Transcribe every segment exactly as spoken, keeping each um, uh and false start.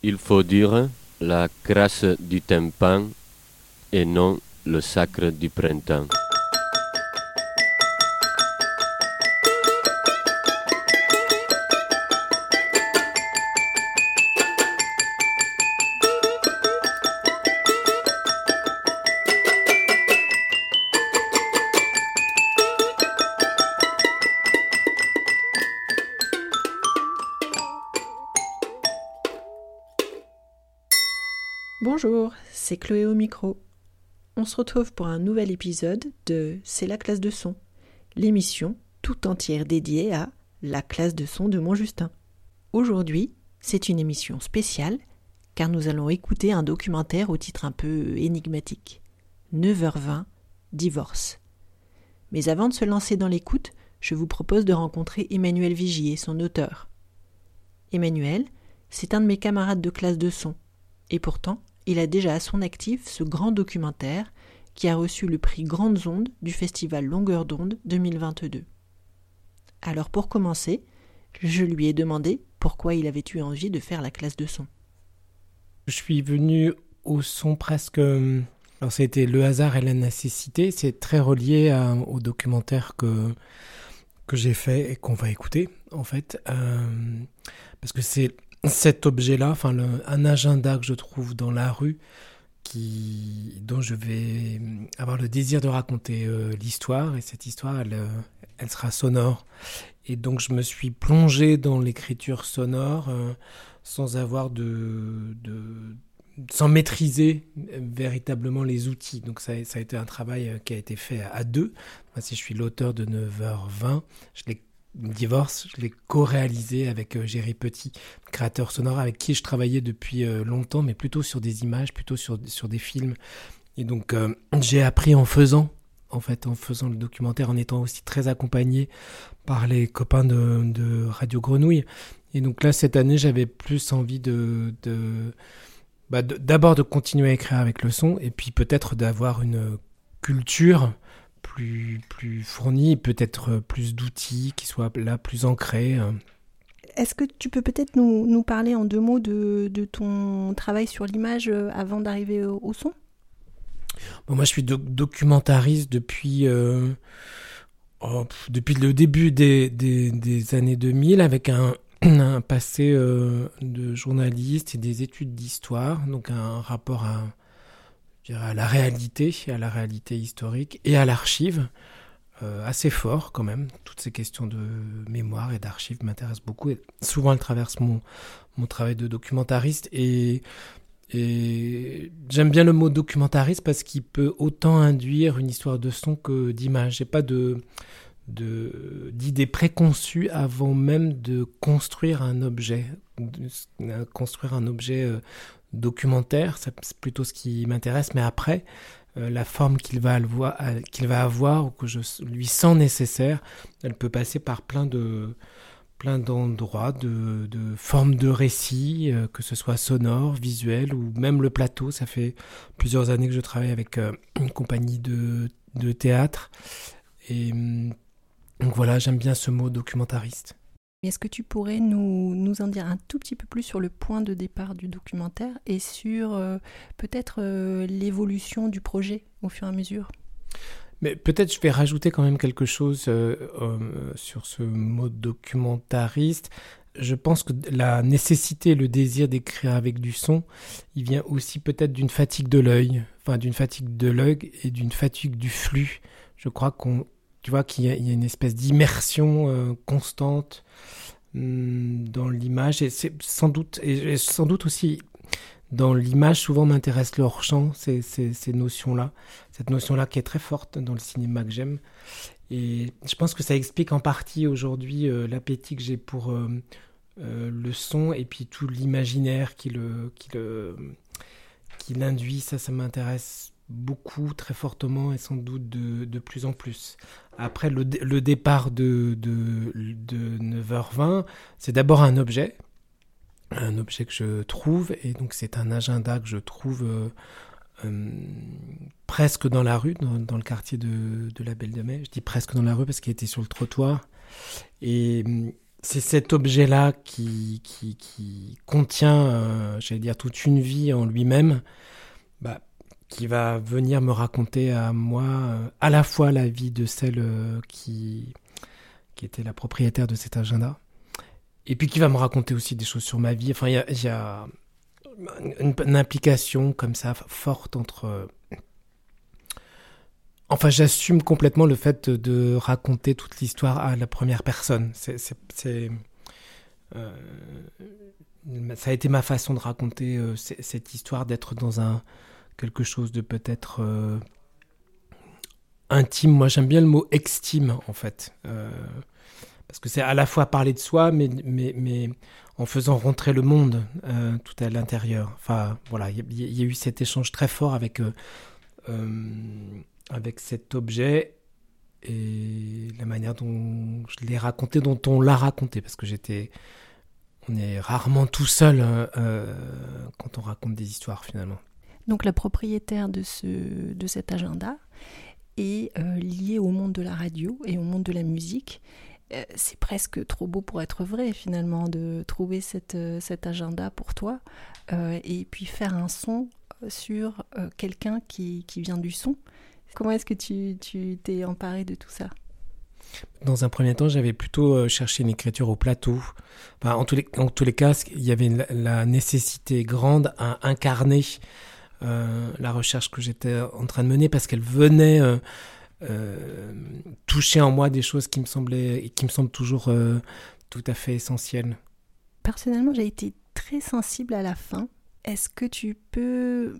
Il faut dire la grâce du tympan et non le sacre du printemps. Bonjour, c'est Chloé au micro. On se retrouve pour un nouvel épisode de C'est la classe de son, l'émission tout entière dédiée à la classe de son de Montjustin. Aujourd'hui, c'est une émission spéciale car nous allons écouter un documentaire au titre un peu énigmatique. neuf heures vingt, divorce. Mais avant de se lancer dans l'écoute, je vous propose de rencontrer Emmanuel Vigier, son auteur. Emmanuel, c'est un de mes camarades de classe de son, et pourtant, il a déjà à son actif ce grand documentaire qui a reçu le prix Grandes Ondes du festival Longueur d'onde deux mille vingt-deux. Alors pour commencer, je lui ai demandé pourquoi il avait eu envie de faire la classe de son. Je suis venu au son presque... Alors c'était le hasard et la nécessité, c'est très relié à, au documentaire que, que j'ai fait et qu'on va écouter en fait, euh, parce que c'est cet objet-là, enfin le, un agenda que je trouve dans la rue, qui, dont je vais avoir le désir de raconter euh, l'histoire, et cette histoire, elle, elle sera sonore. Et donc je me suis plongé dans l'écriture sonore euh, sans avoir de, de, sans maîtriser véritablement les outils. Donc ça, ça a été un travail qui a été fait à deux. Moi, si je suis l'auteur de neuf heures vingt, je l'ai Divorce, je l'ai co-réalisé avec euh, Géry Petit, créateur sonore avec qui je travaillais depuis euh, longtemps, mais plutôt sur des images, plutôt sur, sur des films. Et donc, euh, j'ai appris en faisant, en fait, en faisant le documentaire, en étant aussi très accompagné par les copains de, de Radio Grenouille. Et donc là, cette année, j'avais plus envie de, de, bah, de, d'abord de continuer à écrire avec le son, et puis peut-être d'avoir une culture plus, plus fourni, peut-être plus d'outils qui soient là, plus ancrés. Est-ce que tu peux peut-être nous, nous parler en deux mots de, de ton travail sur l'image avant d'arriver au, au son ? Bon, moi, je suis do- documentariste depuis, euh, oh, pff, depuis le début des, des, des années deux mille, avec un, un passé euh, de journaliste et des études d'histoire, donc un rapport à... Je dirais à la réalité, à la réalité historique et à l'archive, euh, assez fort quand même. Toutes ces questions de mémoire et d'archives m'intéressent beaucoup. Et souvent, elles traversent mon, mon travail de documentariste. Et, et j'aime bien le mot documentariste parce qu'il peut autant induire une histoire de son que d'image. J'ai pas de, de, d'idées préconçues avant même de construire un objet. De construire un objet... Euh, documentaire, c'est plutôt ce qui m'intéresse, mais après, euh, la forme qu'il va, avoir, qu'il va avoir ou que je lui sens nécessaire, elle peut passer par plein de plein d'endroits, de, de formes de récits, euh, que ce soit sonore, visuel ou même le plateau. Ça fait plusieurs années que je travaille avec euh, une compagnie de, de théâtre et donc voilà, j'aime bien ce mot documentariste. Est-ce que tu pourrais nous, nous en dire un tout petit peu plus sur le point de départ du documentaire et sur euh, peut-être euh, l'évolution du projet au fur et à mesure ? Mais peut-être je vais rajouter quand même quelque chose euh, euh, sur ce mot documentariste. Je pense que la nécessité, le désir d'écrire avec du son, il vient aussi peut-être d'une fatigue de l'œil, enfin d'une fatigue de l'œil et d'une fatigue du flux. Je crois qu'on Tu vois qu'il y a, il y a une espèce d'immersion euh, constante hum, dans l'image et c'est sans doute et, et sans doute aussi dans l'image souvent m'intéresse le hors-champ, ces, ces, ces notions-là, cette notion-là qui est très forte dans le cinéma que j'aime et je pense que ça explique en partie aujourd'hui euh, l'appétit que j'ai pour euh, euh, le son et puis tout l'imaginaire qui le qui le qui l'induit. Ça, ça m'intéresse beaucoup, très fortement et sans doute de, de plus en plus. Après, le, le départ de, de, de neuf heures vingt, c'est d'abord un objet, un objet que je trouve, et donc c'est un agenda que je trouve euh, euh, presque dans la rue, dans, dans le quartier de, de la Belle de Mai. Je dis presque dans la rue parce qu'il était sur le trottoir. Et c'est cet objet-là qui, qui, qui contient, euh, j'allais dire, toute une vie en lui-même, bah, qui va venir me raconter à moi euh, à la fois la vie de celle euh, qui, qui était la propriétaire de cet agenda, et puis qui va me raconter aussi des choses sur ma vie. Enfin, il y a, y a une, une implication comme ça forte entre... Euh, Enfin, j'assume complètement le fait de, de raconter toute l'histoire à la première personne. C'est, c'est, c'est, euh, ça a été ma façon de raconter euh, c- cette histoire, d'être dans un quelque chose de peut-être euh, intime. Moi, j'aime bien le mot extime, en fait, euh, parce que c'est à la fois parler de soi, mais mais mais en faisant rentrer le monde euh, tout à l'intérieur. Enfin, voilà, il y, y a eu cet échange très fort avec. Euh, euh, avec cet objet et la manière dont je l'ai raconté, dont on l'a raconté, parce que j'étais, on est rarement tout seul euh, quand on raconte des histoires finalement. Donc la propriétaire de, ce, de cet agenda est euh, liée au monde de la radio et au monde de la musique. Euh, c'est presque trop beau pour être vrai finalement de trouver cette, euh, cet agenda pour toi euh, et puis faire un son sur euh, quelqu'un qui, qui vient du son. Comment est-ce que tu, tu t'es emparé de tout ça ? Dans un premier temps, j'avais plutôt euh, cherché une écriture au plateau. Enfin, en, tous les, en tous les cas, il y avait la, la nécessité grande à incarner euh, la recherche que j'étais en train de mener, parce qu'elle venait euh, euh, toucher en moi des choses qui me semblaient, et qui me semblent toujours euh, tout à fait essentielles. Personnellement, j'ai été très sensible à la fin. Est-ce que tu peux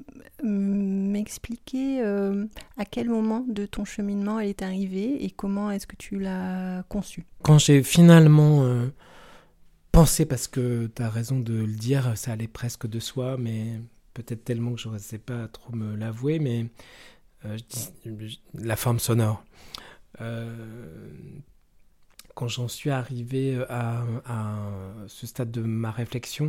m'expliquer euh, à quel moment de ton cheminement elle est arrivée et comment est-ce que tu l'as conçue ? Quand j'ai finalement euh, pensé, parce que tu as raison de le dire, ça allait presque de soi, mais peut-être tellement que je ne sais pas trop me l'avouer, mais euh, je dis, la forme sonore. Euh, quand j'en suis arrivé à, à ce stade de ma réflexion,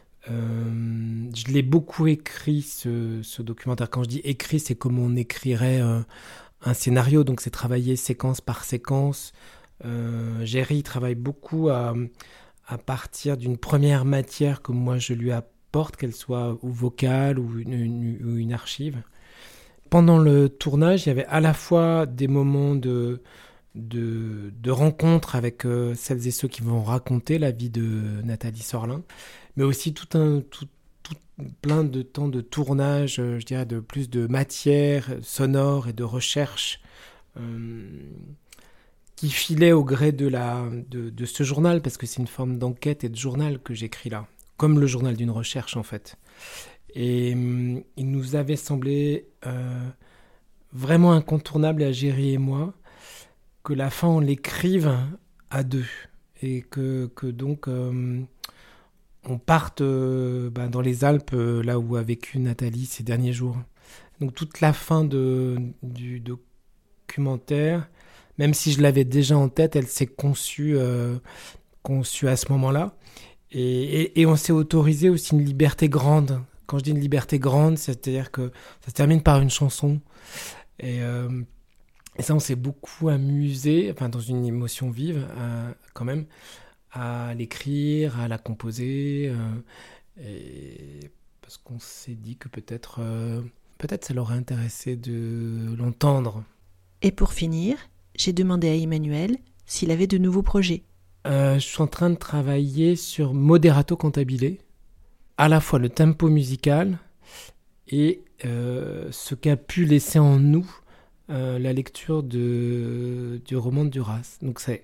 Euh, je l'ai beaucoup écrit, ce, ce documentaire. Quand je dis écrit, c'est comme on écrirait euh, un scénario, donc c'est travailler séquence par séquence. Euh, Géry travaille beaucoup à, à partir d'une première matière que moi je lui apporte, qu'elle soit ou vocale ou une, une, ou une archive. Pendant le tournage, il y avait à la fois des moments de, de, de rencontre avec euh, celles et ceux qui vont raconter la vie de Nathalie Sorlin, mais aussi tout un tout, tout plein de temps de tournage, je dirais, de plus de matière sonore et de recherche euh, qui filait au gré de, la, de, de ce journal, parce que c'est une forme d'enquête et de journal que j'écris là, comme le journal d'une recherche en fait. Et euh, il nous avait semblé euh, vraiment incontournable à Géry et moi que la fin on l'écrive à deux, et que, que donc... Euh, on parte euh, bah, dans les Alpes, euh, là où a vécu Nathalie ces derniers jours. Donc toute la fin de, du documentaire, même si je l'avais déjà en tête, elle s'est conçue, euh, conçue à ce moment-là. Et, et, et on s'est autorisé aussi une liberté grande. Quand je dis une liberté grande, c'est-à-dire que ça se termine par une chanson. Et, euh, et ça, on s'est beaucoup amusé, enfin dans une émotion vive euh, quand même, à l'écrire, à la composer, euh, et parce qu'on s'est dit que peut-être, euh, peut-être ça l'aurait intéressé de l'entendre. Et pour finir, j'ai demandé à Emmanuel s'il avait de nouveaux projets. Euh, je suis en train de travailler sur Moderato Cantabile, à la fois le tempo musical et euh, ce qu'a pu laisser en nous euh, la lecture de, du roman de Duras. Donc c'est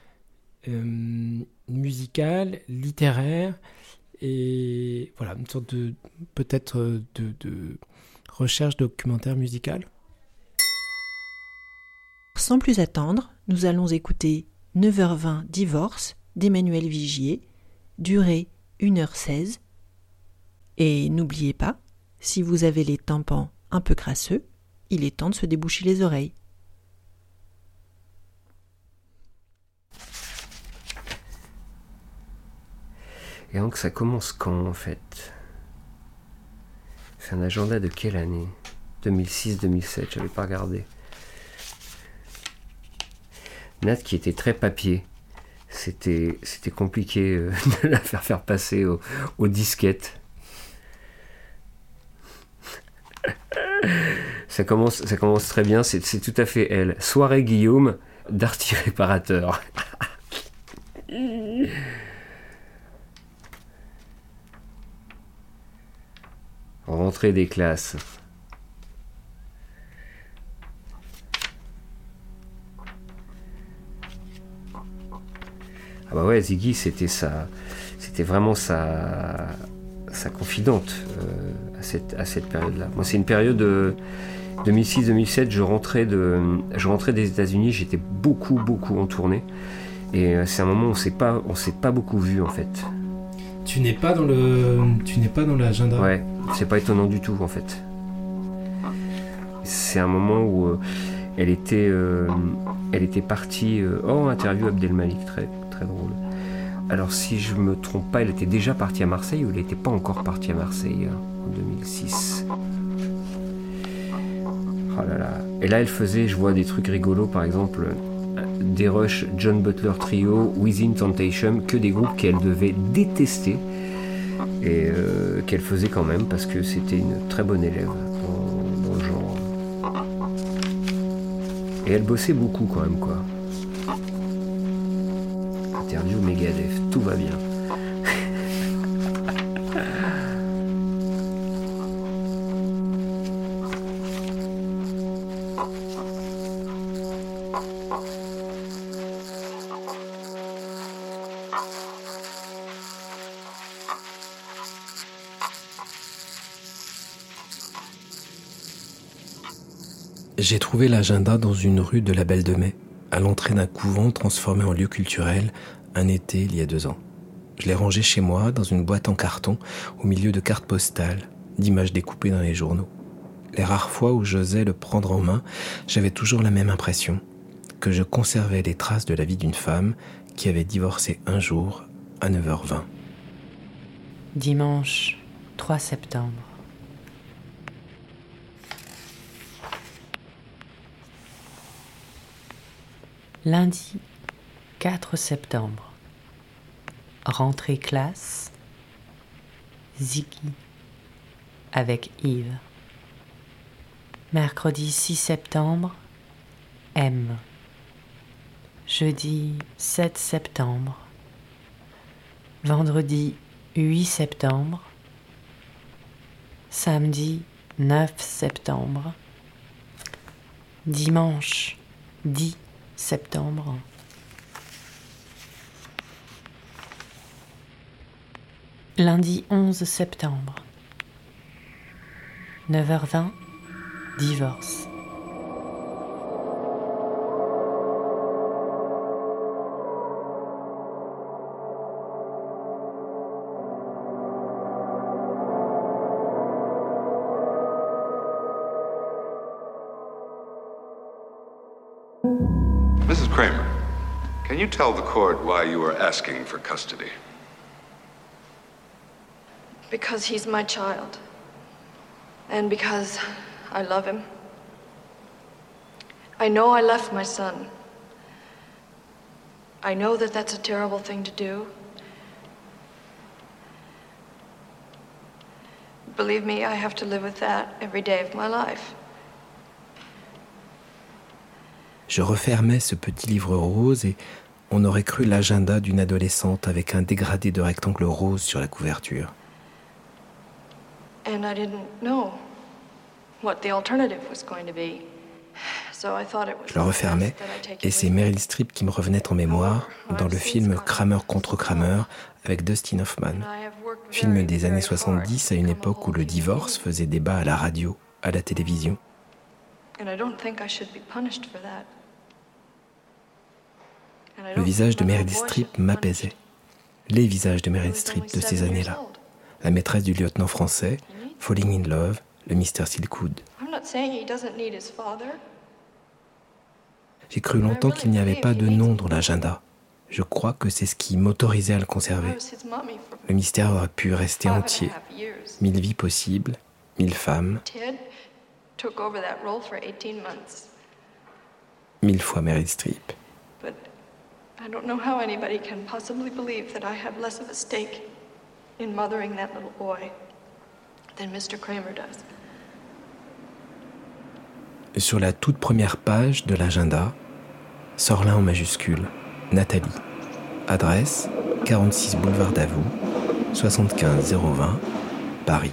Euh, musical, littéraire, et voilà, une sorte de peut-être de, de recherche documentaire musical. Sans plus attendre, nous allons écouter neuf heures vingt Divorce d'Emmanuel Vigier, durée une heure seize. Et n'oubliez pas, si vous avez les tympans un peu crasseux, il est temps de se déboucher les oreilles. Et donc ça commence quand en fait ? C'est un agenda de quelle année ? deux mille six deux mille sept, j'avais pas regardé. Nat qui était très papier, c'était, c'était compliqué euh, de la faire faire passer au, aux disquettes. Ça commence, ça commence très bien, c'est, c'est tout à fait elle. Soirée Guillaume, Darty Réparateur. Rentrée des classes. Ah bah ouais, Ziggy, c'était sa, c'était vraiment sa, sa confidente euh, à cette, à cette période-là. Moi, c'est une période euh, deux mille six deux mille sept. Je rentrais de, je rentrais des États-Unis. J'étais beaucoup, beaucoup en tournée, et euh, c'est un moment où on s'est pas, on s'est pas beaucoup vu en fait. Tu n'es pas dans le, tu n'es pas dans l'agenda. Ouais, c'est pas étonnant du tout en fait. C'est un moment où euh, elle était, euh, elle était partie. Euh, oh, interview Abdelmalik, très, très drôle. Alors si je me trompe pas, elle était déjà partie à Marseille ou elle n'était pas encore partie à Marseille hein, en deux mille six. Oh là là. Et là, elle faisait, je vois des trucs rigolos, par exemple. Des Rush, John Butler Trio, Within Temptation, que des groupes qu'elle devait détester et euh, qu'elle faisait quand même parce que c'était une très bonne élève dans, dans le genre. Et elle bossait beaucoup quand même quoi. Interview Megadeth, tout va bien. J'ai trouvé l'agenda dans une rue de la Belle de Mai, à l'entrée d'un couvent transformé en lieu culturel, un été il y a deux ans. Je l'ai rangé chez moi, dans une boîte en carton, au milieu de cartes postales, d'images découpées dans les journaux. Les rares fois où j'osais le prendre en main, j'avais toujours la même impression, que je conservais les traces de la vie d'une femme qui avait divorcé un jour à neuf heures vingt. Dimanche trois septembre. Lundi quatre septembre. Rentrée classe. Ziggy avec Yves. Mercredi six septembre. M. Jeudi sept septembre. Vendredi huit septembre. Samedi neuf septembre. Dimanche dix septembre. Lundi onze septembre. neuf heures vingt, divorce. Missus Kramer, can you tell the court why you were asking for custody? Because he's my child. And because I love him. I know I left my son. I know that that's a terrible thing to do. Believe me, I have to live with that every day of my life. Je refermais ce petit livre rose et on aurait cru l'agenda d'une adolescente avec un dégradé de rectangle rose sur la couverture. And I didn't know what the alternative was going to be. So I thought it was Je le refermais et c'est Meryl Streep qui me revenait en mémoire dans le film Kramer contre Kramer avec Dustin Hoffman. Film des années soixante-dix à une époque où le divorce faisait débat à la radio, à la télévision. Le visage de Meryl Streep m'apaisait. Les visages de Meryl Streep de ces années-là. La maîtresse du lieutenant français, Falling in Love, le mister Silkwood. J'ai cru longtemps qu'il n'y avait pas de nom dans l'agenda. Je crois que c'est ce qui m'autorisait à le conserver. Le mystère aurait pu rester entier. Mille vies possibles, mille femmes. Mille fois Meryl Streep. I don't know how anybody can possibly believe that I have less of a stake in mothering that little boy than Mister Kramer does. Sur la toute première page de l'agenda, Sorlin en majuscule, Nathalie. Adresse quarante-six boulevard Davout, soixante-quinze zéro vingt, Paris.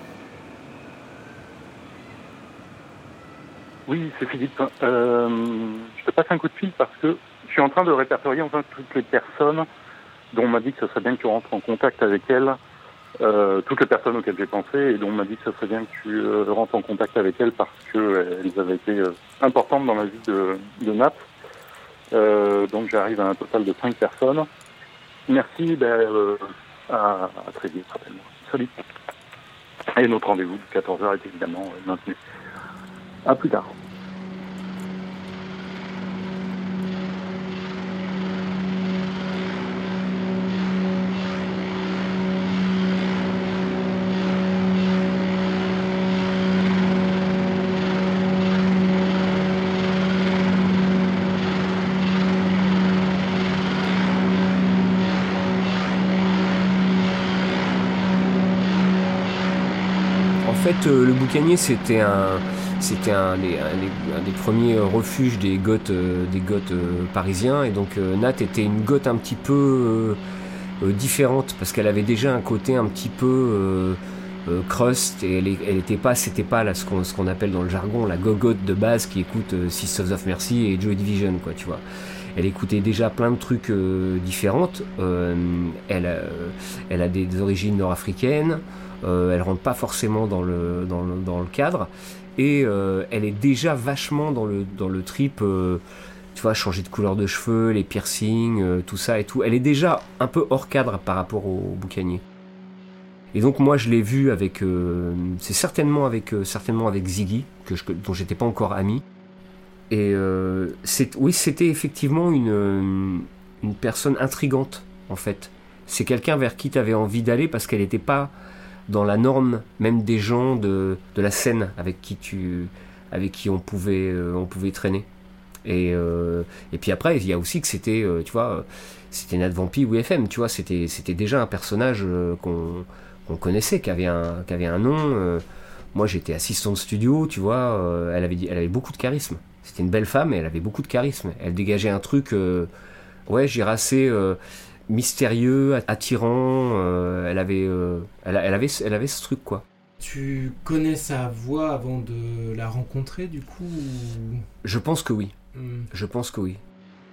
Oui, c'est Philippe. Euh, je te passe un coup de fil parce que je suis en train de répertorier enfin toutes les personnes dont on m'a dit que ce serait bien que tu rentres en contact avec elles, euh, toutes les personnes auxquelles j'ai pensé et dont on m'a dit que ce serait bien que tu euh, rentres en contact avec elles parce qu'elles avaient été euh, importantes dans la vie de, de Nat. Euh, donc j'arrive à un total de cinq personnes. Merci, ben, euh, à, à très vite, rappelle-moi. Salut. Et notre rendez-vous de quatorze heures est évidemment euh, maintenu. À plus tard. En fait, euh, le Boucanier, c'était un, c'était un des, un des, un des premiers refuges des goths, euh, des goths euh, parisiens. Et donc, euh, Nat était une goth un petit peu euh, euh, différente parce qu'elle avait déjà un côté un petit peu euh, euh, crust. Et elle, elle était pas, c'était pas là ce qu'on, ce qu'on appelle dans le jargon la gogotte de base qui écoute euh, Sisters of Mercy et Joy Division, quoi, tu vois. Elle écoutait déjà plein de trucs euh, différentes. Euh, elle, euh, elle a des, des origines nord-africaines. Euh, elle rentre pas forcément dans le dans le, dans le cadre et euh, elle est déjà vachement dans le dans le trip, euh, tu vois, changer de couleur de cheveux, les piercings, euh, tout ça et tout. Elle est déjà un peu hors cadre par rapport au, au Boucanier. Et donc moi je l'ai vu avec, euh, c'est certainement avec euh, certainement avec Ziggy que je, dont j'étais pas encore ami. Et euh, c'est, oui, c'était effectivement une une personne intrigante en fait. C'est quelqu'un vers qui tu avais envie d'aller parce qu'elle n'était pas dans la norme même des gens de, de la scène avec qui tu avec qui on pouvait euh, on pouvait traîner et euh, et puis après il y a aussi que c'était euh, tu vois c'était Nat Vampy ou F M, tu vois, c'était c'était déjà un personnage euh, qu'on qu'on connaissait, qui avait un qui avait un nom. Euh, moi j'étais assistant de studio, tu vois, euh, elle avait elle avait beaucoup de charisme. C'était une belle femme et elle avait beaucoup de charisme. Elle dégageait un truc euh, ouais, j'ai assez euh, mystérieux, attirant, euh, elle avait, euh, elle, elle avait, elle avait ce truc, quoi. Tu connais sa voix avant de la rencontrer, du coup ou... Je pense que oui. Hmm. Je pense que oui.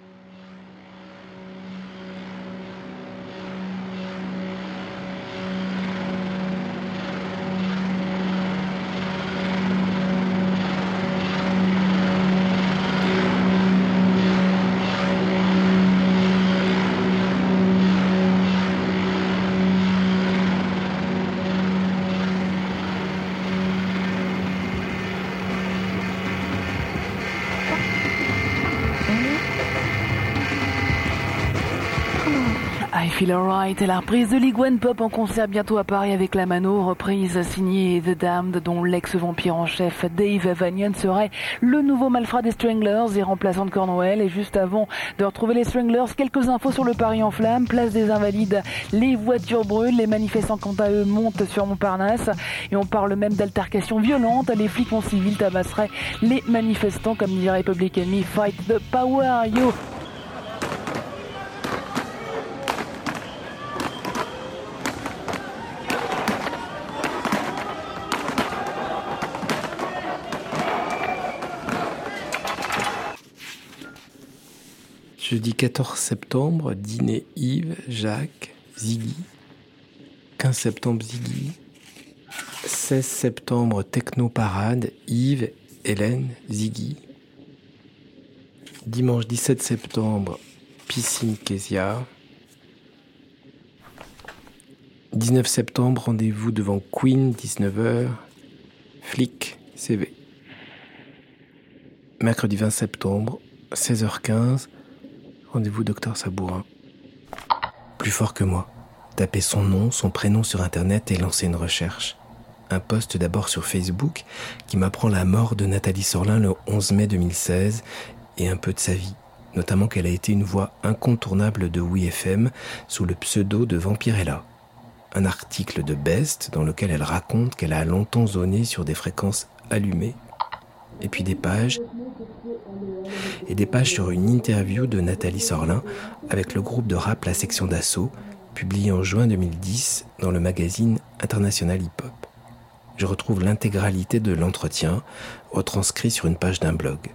I Feel Alright est la reprise de Ligue Pop en concert bientôt à Paris avec la Mano, reprise signée The Damned dont l'ex-vampire en chef Dave Vanian serait le nouveau malfrat des Stranglers et remplaçant de Cornwell. Et juste avant de retrouver les Stranglers, quelques infos sur le Paris en flammes, place des Invalides, les voitures brûlent, les manifestants quant à eux montent sur Montparnasse et on parle même d'altercations violentes, les flics en civil tabasseraient les manifestants comme dirait Public Enemy, fight the power, yo. Jeudi quatorze septembre, dîner Yves, Jacques, Ziggy. quinze septembre, Ziggy. seize septembre, techno parade, Yves, Hélène, Ziggy. Dimanche dix-sept septembre, piscine Kézia. dix-neuf septembre, rendez-vous devant Queen, dix-neuf heures. Flic, C V. Mercredi vingt septembre, seize heures quinze. Rendez-vous docteur Sabourin. Plus fort que moi. Tapez son nom, son prénom sur internet et lancez une recherche. Un post d'abord sur Facebook qui m'apprend la mort de Nathalie Sorlin le onze mai deux mille seize et un peu de sa vie. notamment qu'elle a été une voix incontournable de Oui F M sous le pseudo de Vampirella. Un article de Best dans lequel elle raconte qu'elle a longtemps zoné sur des fréquences allumées, et puis des pages, et des pages sur une interview de Nathalie Sorlin avec le groupe de rap La Section d'Assaut, publié en juin deux mille dix dans le magazine International Hip Hop. Je retrouve l'intégralité de l'entretien, retranscrit sur une page d'un blog.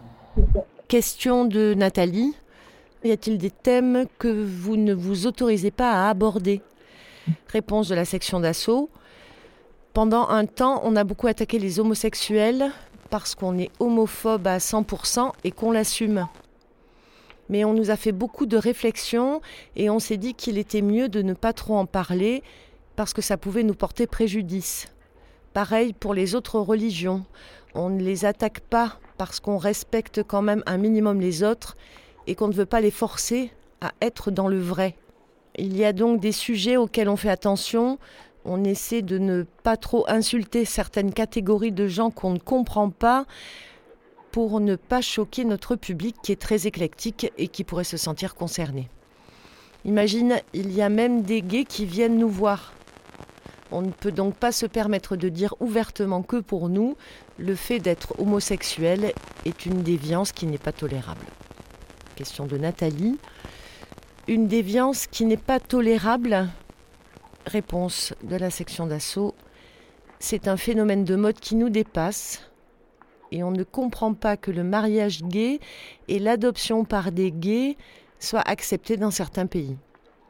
Question de Nathalie. Y a-t-il des thèmes que vous ne vous autorisez pas à aborder ? Réponse de La Section d'Assaut. Pendant un temps, on a beaucoup attaqué les homosexuels parce qu'on est homophobe à cent pour cent et qu'on l'assume. Mais on nous a fait beaucoup de réflexions et on s'est dit qu'il était mieux de ne pas trop en parler parce que ça pouvait nous porter préjudice. Pareil pour les autres religions. On ne les attaque pas parce qu'on respecte quand même un minimum les autres et qu'on ne veut pas les forcer à être dans le vrai. Il y a donc des sujets auxquels on fait attention. On essaie de ne pas trop insulter certaines catégories de gens qu'on ne comprend pas pour ne pas choquer notre public qui est très éclectique et qui pourrait se sentir concerné. Imagine, il y a même des gays qui viennent nous voir. On ne peut donc pas se permettre de dire ouvertement que pour nous, le fait d'être homosexuel est une déviance qui n'est pas tolérable. Question de Nathalie. Une déviance qui n'est pas tolérable ? Réponse de La Section d'Assaut. C'est un phénomène de mode qui nous dépasse et on ne comprend pas que le mariage gay et l'adoption par des gays soient acceptés dans certains pays.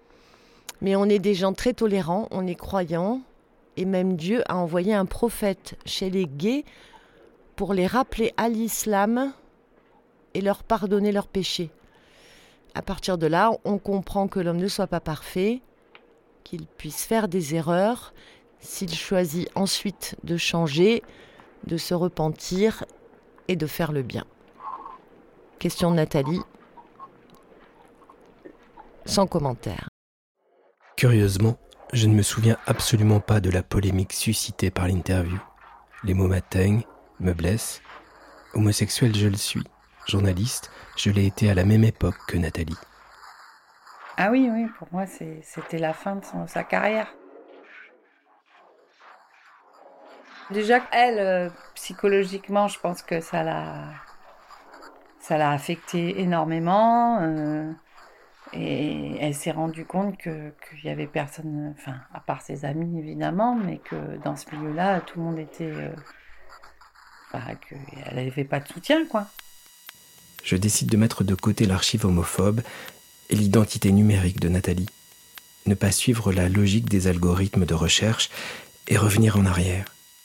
Mais on est des gens très tolérants, on est croyants, et même Dieu a envoyé un prophète chez les gays pour les rappeler à l'islam et leur pardonner leurs péchés. À partir de là, on comprend que l'homme ne soit pas parfait, qu'il puisse faire des erreurs, s'il choisit ensuite de changer, de se repentir et de faire le bien. Question de Nathalie. Sans commentaire. Curieusement, je ne me souviens absolument pas de la polémique suscitée par l'interview. Les mots m'atteignent, me blessent. Homosexuel, je le suis. Journaliste, je l'ai été à la même époque que Nathalie. Ah oui, oui, pour moi, c'est, c'était la fin de son, sa carrière. Déjà, elle, euh, psychologiquement, je pense que ça l'a, ça l'a affectée énormément. Euh, et elle s'est rendue compte que, qu'il y avait personne, enfin, à part ses amis, évidemment, mais que dans ce milieu-là, tout le monde était... Euh, enfin, qu'elle n'avait pas de soutien, quoi. Je décide de mettre de côté l'archive homophobe et l'identité numérique de Nathalie. Ne pas suivre la logique des algorithmes de recherche et revenir en arrière.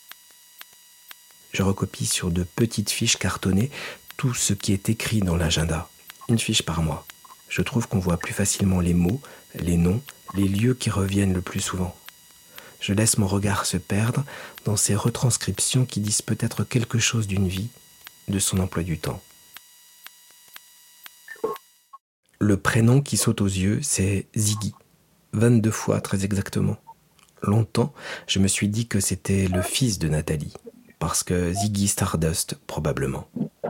Je recopie sur de petites fiches cartonnées tout ce qui est écrit dans l'agenda. Une fiche par mois. Je trouve qu'on voit plus facilement les mots, les noms, les lieux qui reviennent le plus souvent. Je laisse mon regard se perdre dans ces retranscriptions qui disent peut-être quelque chose d'une vie, de son emploi du temps. Le prénom qui saute aux yeux, c'est Ziggy. vingt-deux fois, très exactement. Longtemps, je me suis dit que c'était le fils de Nathalie. Parce que Ziggy Stardust, probablement.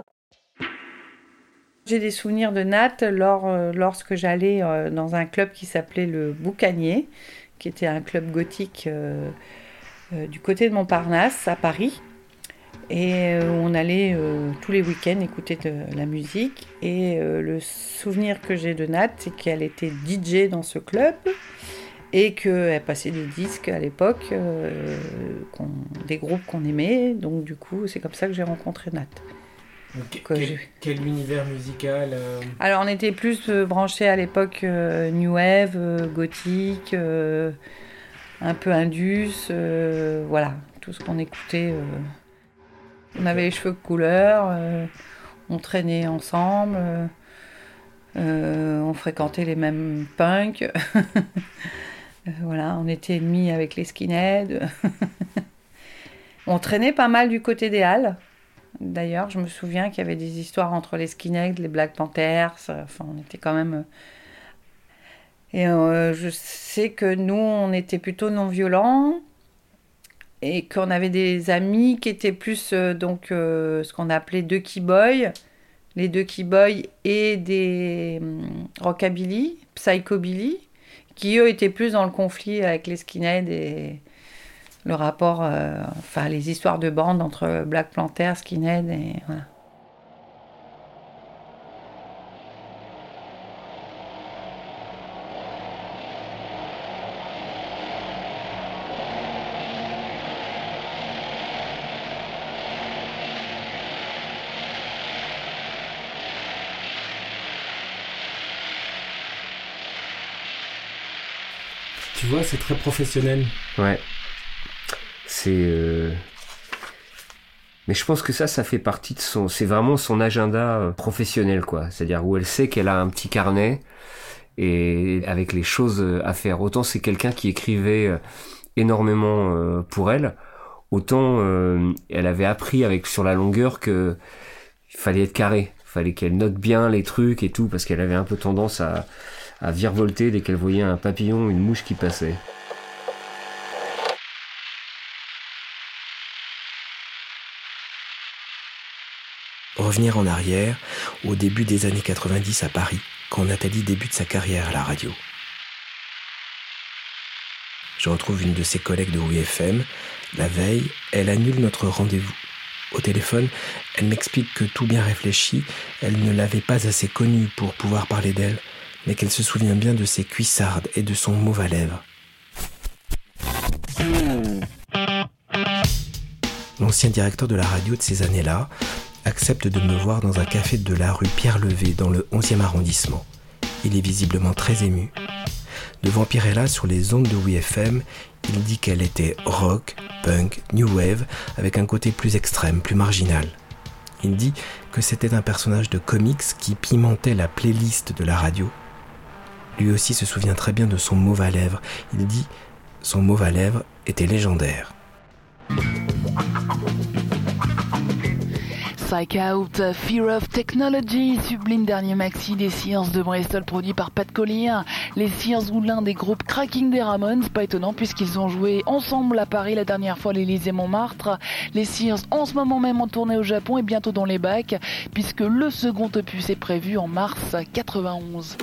J'ai des souvenirs de Nat lors, euh, lorsque j'allais euh, dans un club qui s'appelait le Boucanier, qui était un club gothique euh, euh, du côté de Montparnasse, à Paris. Et euh, on allait euh, tous les week-ends écouter de la musique. Et euh, le souvenir que j'ai de Nat, c'est qu'elle était D J dans ce club et qu'elle passait des disques à l'époque, euh, qu'on, des groupes qu'on aimait. Donc du coup, c'est comme ça que j'ai rencontré Nat. Donc, quel, quel univers musical euh... Alors on était plus euh, branchés à l'époque euh, New Wave, euh, gothique, euh, un peu Indus, euh, voilà, tout ce qu'on écoutait. Euh. On avait les cheveux de couleur, euh, on traînait ensemble, euh, euh, on fréquentait les mêmes punks. Voilà, on était ennemis avec les skinheads. On traînait pas mal du côté des Halles. D'ailleurs, je me souviens qu'il y avait des histoires entre les skinheads, les Black Panthers. Enfin, on était quand même... Et euh, je sais que nous, on était plutôt non-violents. Et qu'on avait des amis qui étaient plus, euh, donc, euh, ce qu'on appelait Ducky Boy. les deux Key-Boy et des hum, rockabilly, psychobilly, qui eux étaient plus dans le conflit avec les skinheads et le rapport, euh, enfin les histoires de bande entre Black Panther, skinhead et voilà. Tu vois, c'est très professionnel. Ouais. C'est... Euh... Mais je pense que ça, ça fait partie de son... C'est vraiment son agenda professionnel, quoi. C'est-à-dire où elle sait qu'elle a un petit carnet et avec les choses à faire. Autant c'est quelqu'un qui écrivait énormément pour elle, autant euh, elle avait appris avec sur la longueur que il fallait être carré. Il fallait qu'elle note bien les trucs et tout, parce qu'elle avait un peu tendance à... à virevolter dès qu'elle voyait un papillon, une mouche qui passait. Revenir en arrière, au début des années quatre-vingt-dix à Paris, quand Nathalie débute sa carrière à la radio. Je retrouve une de ses collègues de W F M. La veille, elle annule notre rendez-vous. Au téléphone, elle m'explique que tout bien réfléchi, elle ne l'avait pas assez connue pour pouvoir parler d'elle, mais qu'elle se souvient bien de ses cuissardes et de son mauve à lèvres. L'ancien directeur de la radio de ces années-là accepte de me voir dans un café de la rue Pierre-Levé dans le onzième arrondissement. Il est visiblement très ému. Devant Pirella sur les ondes de W F M, il dit qu'elle était rock, punk, new wave, avec un côté plus extrême, plus marginal. Il dit que c'était un personnage de comics qui pimentait la playlist de la radio. Lui aussi se souvient très bien de son mauve à lèvres. Il dit « Son mauve à lèvres était légendaire ». Psych Out, Fear of Technology, sublime dernier maxi des Sears de Bristol produit par Pat Collier. Les Sears ou l'un des groupes cracking des Ramones, pas étonnant puisqu'ils ont joué ensemble à Paris la dernière fois à l'Élysée-Montmartre. Les Sears en ce moment même en tournée au Japon et bientôt dans les bacs puisque le second opus est prévu en mars quatre-vingt-onze.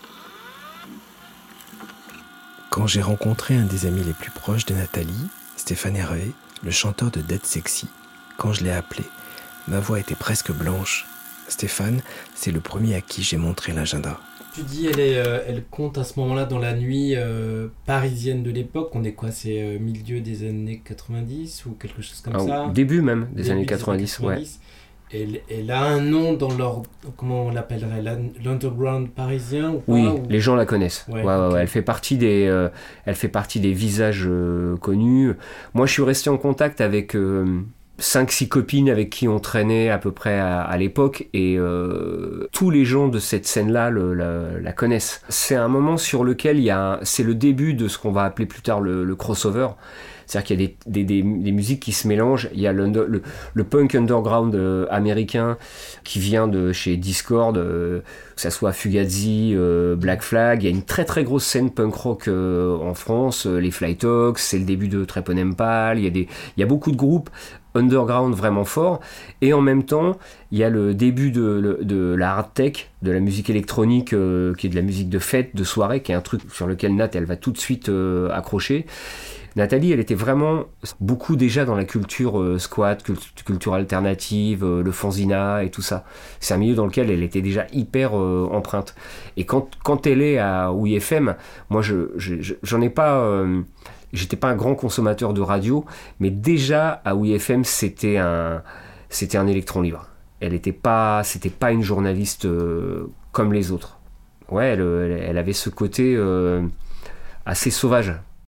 Quand j'ai rencontré un des amis les plus proches de Nathalie, Stéphane Hervé, le chanteur de Dead Sexy, quand je l'ai appelé, ma voix était presque blanche. Stéphane, c'est le premier à qui j'ai montré l'agenda. Tu dis elle est, euh, elle compte à ce moment-là dans la nuit euh, parisienne de l'époque. On est quoi, c'est euh, milieu des années quatre-vingt-dix ou quelque chose comme ah, ça. Début même des début années quatre-vingt-dix, des années quatre-vingt-dix, ouais. Elle, elle a un nom dans leur, comment on l'appellerait, l'underground parisien ou pas, oui, ou... les gens la connaissent. Ouais, ouais, okay. ouais, elle fait partie des, euh, elle fait partie des visages euh, connus. Moi, je suis resté en contact avec euh, cinq six copines avec qui on traînait à peu près à, à l'époque, et euh, tous les gens de cette scène-là le, la, la connaissent. C'est un moment sur lequel il y a, un, c'est le début de ce qu'on va appeler plus tard le, le crossover. C'est-à-dire qu'il y a des, des, des, des musiques qui se mélangent. Il y a le, le, le punk underground euh, américain qui vient de chez Discord, euh, que ça soit Fugazi, euh, Black Flag. Il y a une très très grosse scène punk rock euh, en France. Euh, les Fly Talks, c'est le début de Treponempal. Il y a des, il y a beaucoup de groupes underground vraiment forts. Et en même temps, il y a le début de, de la hard tech, de la musique électronique, euh, qui est de la musique de fête, de soirée, qui est un truc sur lequel Nat, elle va tout de suite euh, accrocher. Nathalie, elle était vraiment beaucoup déjà dans la culture euh, squat, cult- culture alternative, euh, le fanzina et tout ça. C'est un milieu dans lequel elle était déjà hyper euh, empreinte. Et quand, quand elle est à W F M, moi, je, je, je, j'en ai pas... Euh, j'étais pas un grand consommateur de radio, mais déjà à W F M, c'était un, c'était un électron libre. Elle était pas, c'était pas une journaliste euh, comme les autres. Ouais, elle, elle, elle avait ce côté euh, assez sauvage.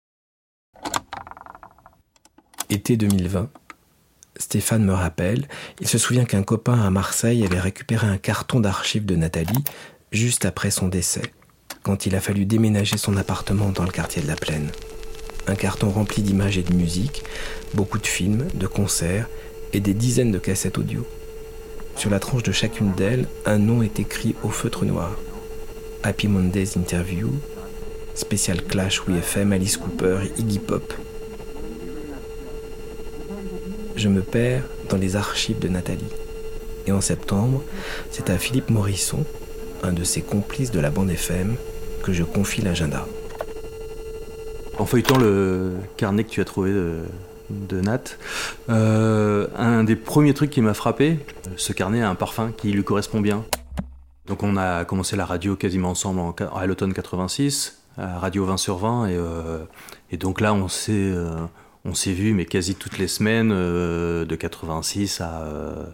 Été deux mille vingt, Stéphane me rappelle, il se souvient qu'un copain à Marseille avait récupéré un carton d'archives de Nathalie juste après son décès, quand il a fallu déménager son appartement dans le quartier de la Plaine. Un carton rempli d'images et de musique, beaucoup de films, de concerts et des dizaines de cassettes audio. Sur la tranche de chacune d'elles, un nom est écrit au feutre noir. Happy Mondays Interview, Spécial Clash W F M, Alice Cooper, Iggy Pop. Je me perds dans les archives de Nathalie. Et en septembre, c'est à Philippe Morisson, un de ses complices de la bande F M, que je confie l'agenda. En feuilletant le carnet que tu as trouvé de, de Nat, euh, un des premiers trucs qui m'a frappé, ce carnet a un parfum qui lui correspond bien. Donc on a commencé la radio quasiment ensemble en, à l'automne quatre-vingt-six, à Radio vingt sur vingt, et, euh, et donc là on s'est, euh, on s'est vu mais quasi toutes les semaines, euh, de quatre-vingt-six à... Euh,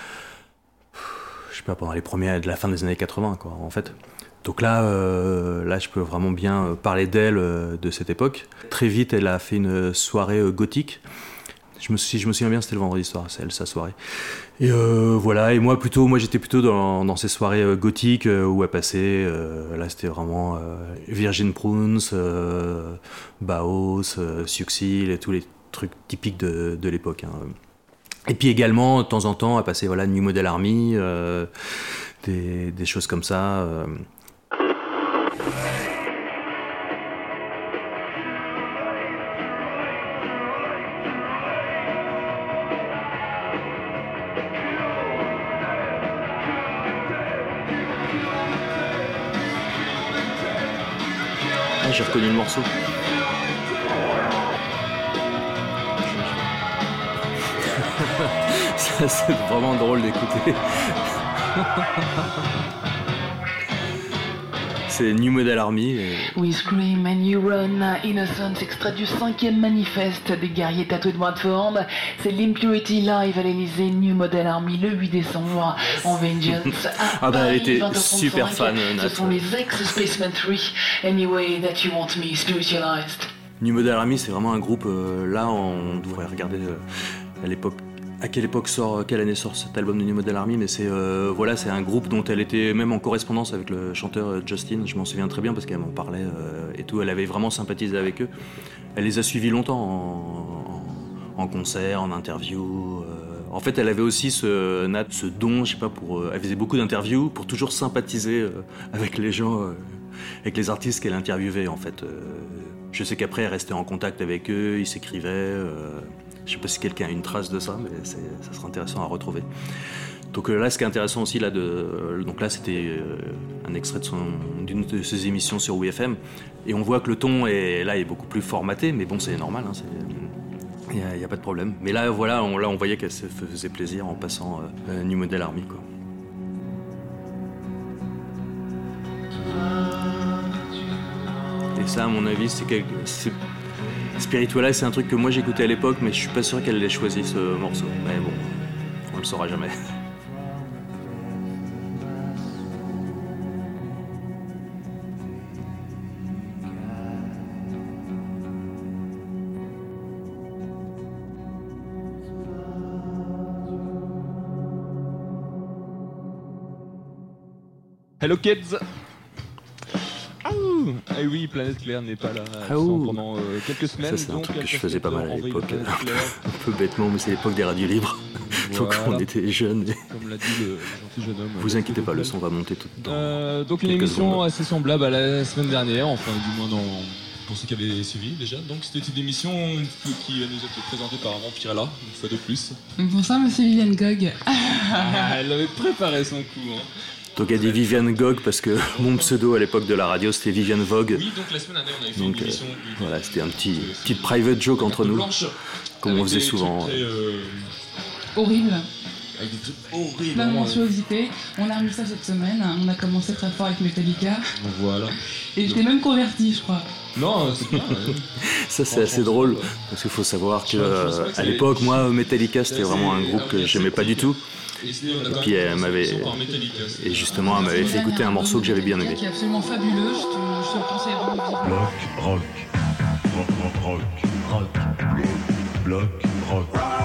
je sais pas, pendant les premiers de la fin des années quatre-vingts, quoi, en fait. Donc là, euh, là, je peux vraiment bien parler d'elle, euh, de cette époque. Très vite, elle a fait une soirée euh, gothique. Je me, si je me souviens bien, c'était le vendredi soir, c'est elle, sa soirée. Et euh, voilà, et moi, plutôt, moi j'étais plutôt dans, dans ces soirées euh, gothiques euh, où elle passait. Euh, là, c'était vraiment euh, Virgin Prunes, euh, Baos, euh, Suxil et tous les trucs typiques de, de l'époque, hein. Et puis également, de temps en temps, à passer voilà, New Model Army, euh, des, des choses comme ça. Euh. Ah, j'ai reconnu le morceau. Ça, c'est vraiment drôle d'écouter. C'est New Model Army. Et... We Scream and You Run, Innocence, extrait du cinquième manifeste des guerriers tatoués de Bradford. C'est l'Impurity Live à l'Elysée, New Model Army, le huit décembre, en Vengeance. Ah bah elle était super fan, Nat. Ce sont les ex-Spaceman trois, Anyway That You Want Me, Spiritualized. New Model Army, c'est vraiment un groupe, euh, là on devrait regarder euh, à l'époque. À quelle époque sort, quelle année sort cet album de New Model Army, mais c'est euh, voilà, c'est un groupe dont elle était même en correspondance avec le chanteur euh, Justin. Je m'en souviens très bien parce qu'elle m'en parlait euh, et tout. Elle avait vraiment sympathisé avec eux. Elle les a suivis longtemps en, en, en concert, en interview. Euh. En fait, elle avait aussi ce Nat, ce don, je sais pas, pour. Euh, elle faisait beaucoup d'interviews pour toujours sympathiser euh, avec les gens, euh, avec les artistes qu'elle interviewait. En fait, euh, je sais qu'après, elle restait en contact avec eux, ils s'écrivaient. Euh, Je ne sais pas si quelqu'un a une trace de ça, mais c'est, ça sera intéressant à retrouver. Donc euh, là, ce qui est intéressant aussi, là, de, euh, donc là c'était euh, un extrait de son, d'une de ses émissions sur W F M, et on voit que le ton est, là, est beaucoup plus formaté, mais bon, c'est normal, hein, il n'y a, y a pas de problème. Mais là, voilà, on, là, on voyait qu'elle se faisait plaisir en passant euh, New Model Army, quoi. Et ça, à mon avis, c'est quelque... C'est... Spiritualize, c'est un truc que moi j'écoutais à l'époque, mais je suis pas sûr qu'elle ait choisi ce morceau. Mais bon, on le saura jamais. Hello kids. Ah oui, Planète Claire n'est pas là ah pendant euh, quelques semaines. Ça, c'est un donc truc que je faisais pas mal à l'époque. Un peu bêtement, mais c'est l'époque des radios libres. Voilà. Donc on était jeunes. Comme l'a dit le gentil jeune homme. Vous inquiétez pas, le son va monter tout le temps. Euh, donc une émission secondes. assez semblable à la semaine dernière, enfin du moins dans, pour ceux qui avaient suivi déjà. Donc c'était une émission qui nous a été présentée par Vampirella, une fois de plus. Bonsoir monsieur Viviane Gog. Ah, elle avait préparé son coup. Hein. Donc elle dit Viviane Gog parce que mon pseudo à l'époque de la radio c'était Viviane Vogue. Oui, donc la semaine dernière on avait fait donc, une émission. Euh, voilà, c'était un petit, petit private joke entre nous, blanche, comme on faisait souvent. Très, euh... Horrible. Avec des trucs horribles. Plein de monstruosités. On a revu ça cette semaine. On a commencé très fort avec Metallica. Voilà. Et j'étais même converti, je crois. Non, c'est bien. Ça c'est assez drôle parce qu'il faut savoir que euh, à l'époque, moi Metallica c'était vraiment un groupe que j'aimais pas du tout. Et puis elle m'avait, et justement elle m'avait fait écouter un morceau que j'avais bien aimé. Qui est absolument fabuleux, je te, je te le conseille vraiment vivement. Bloc, rock, rock, rock, rock, rock, bloc, rock.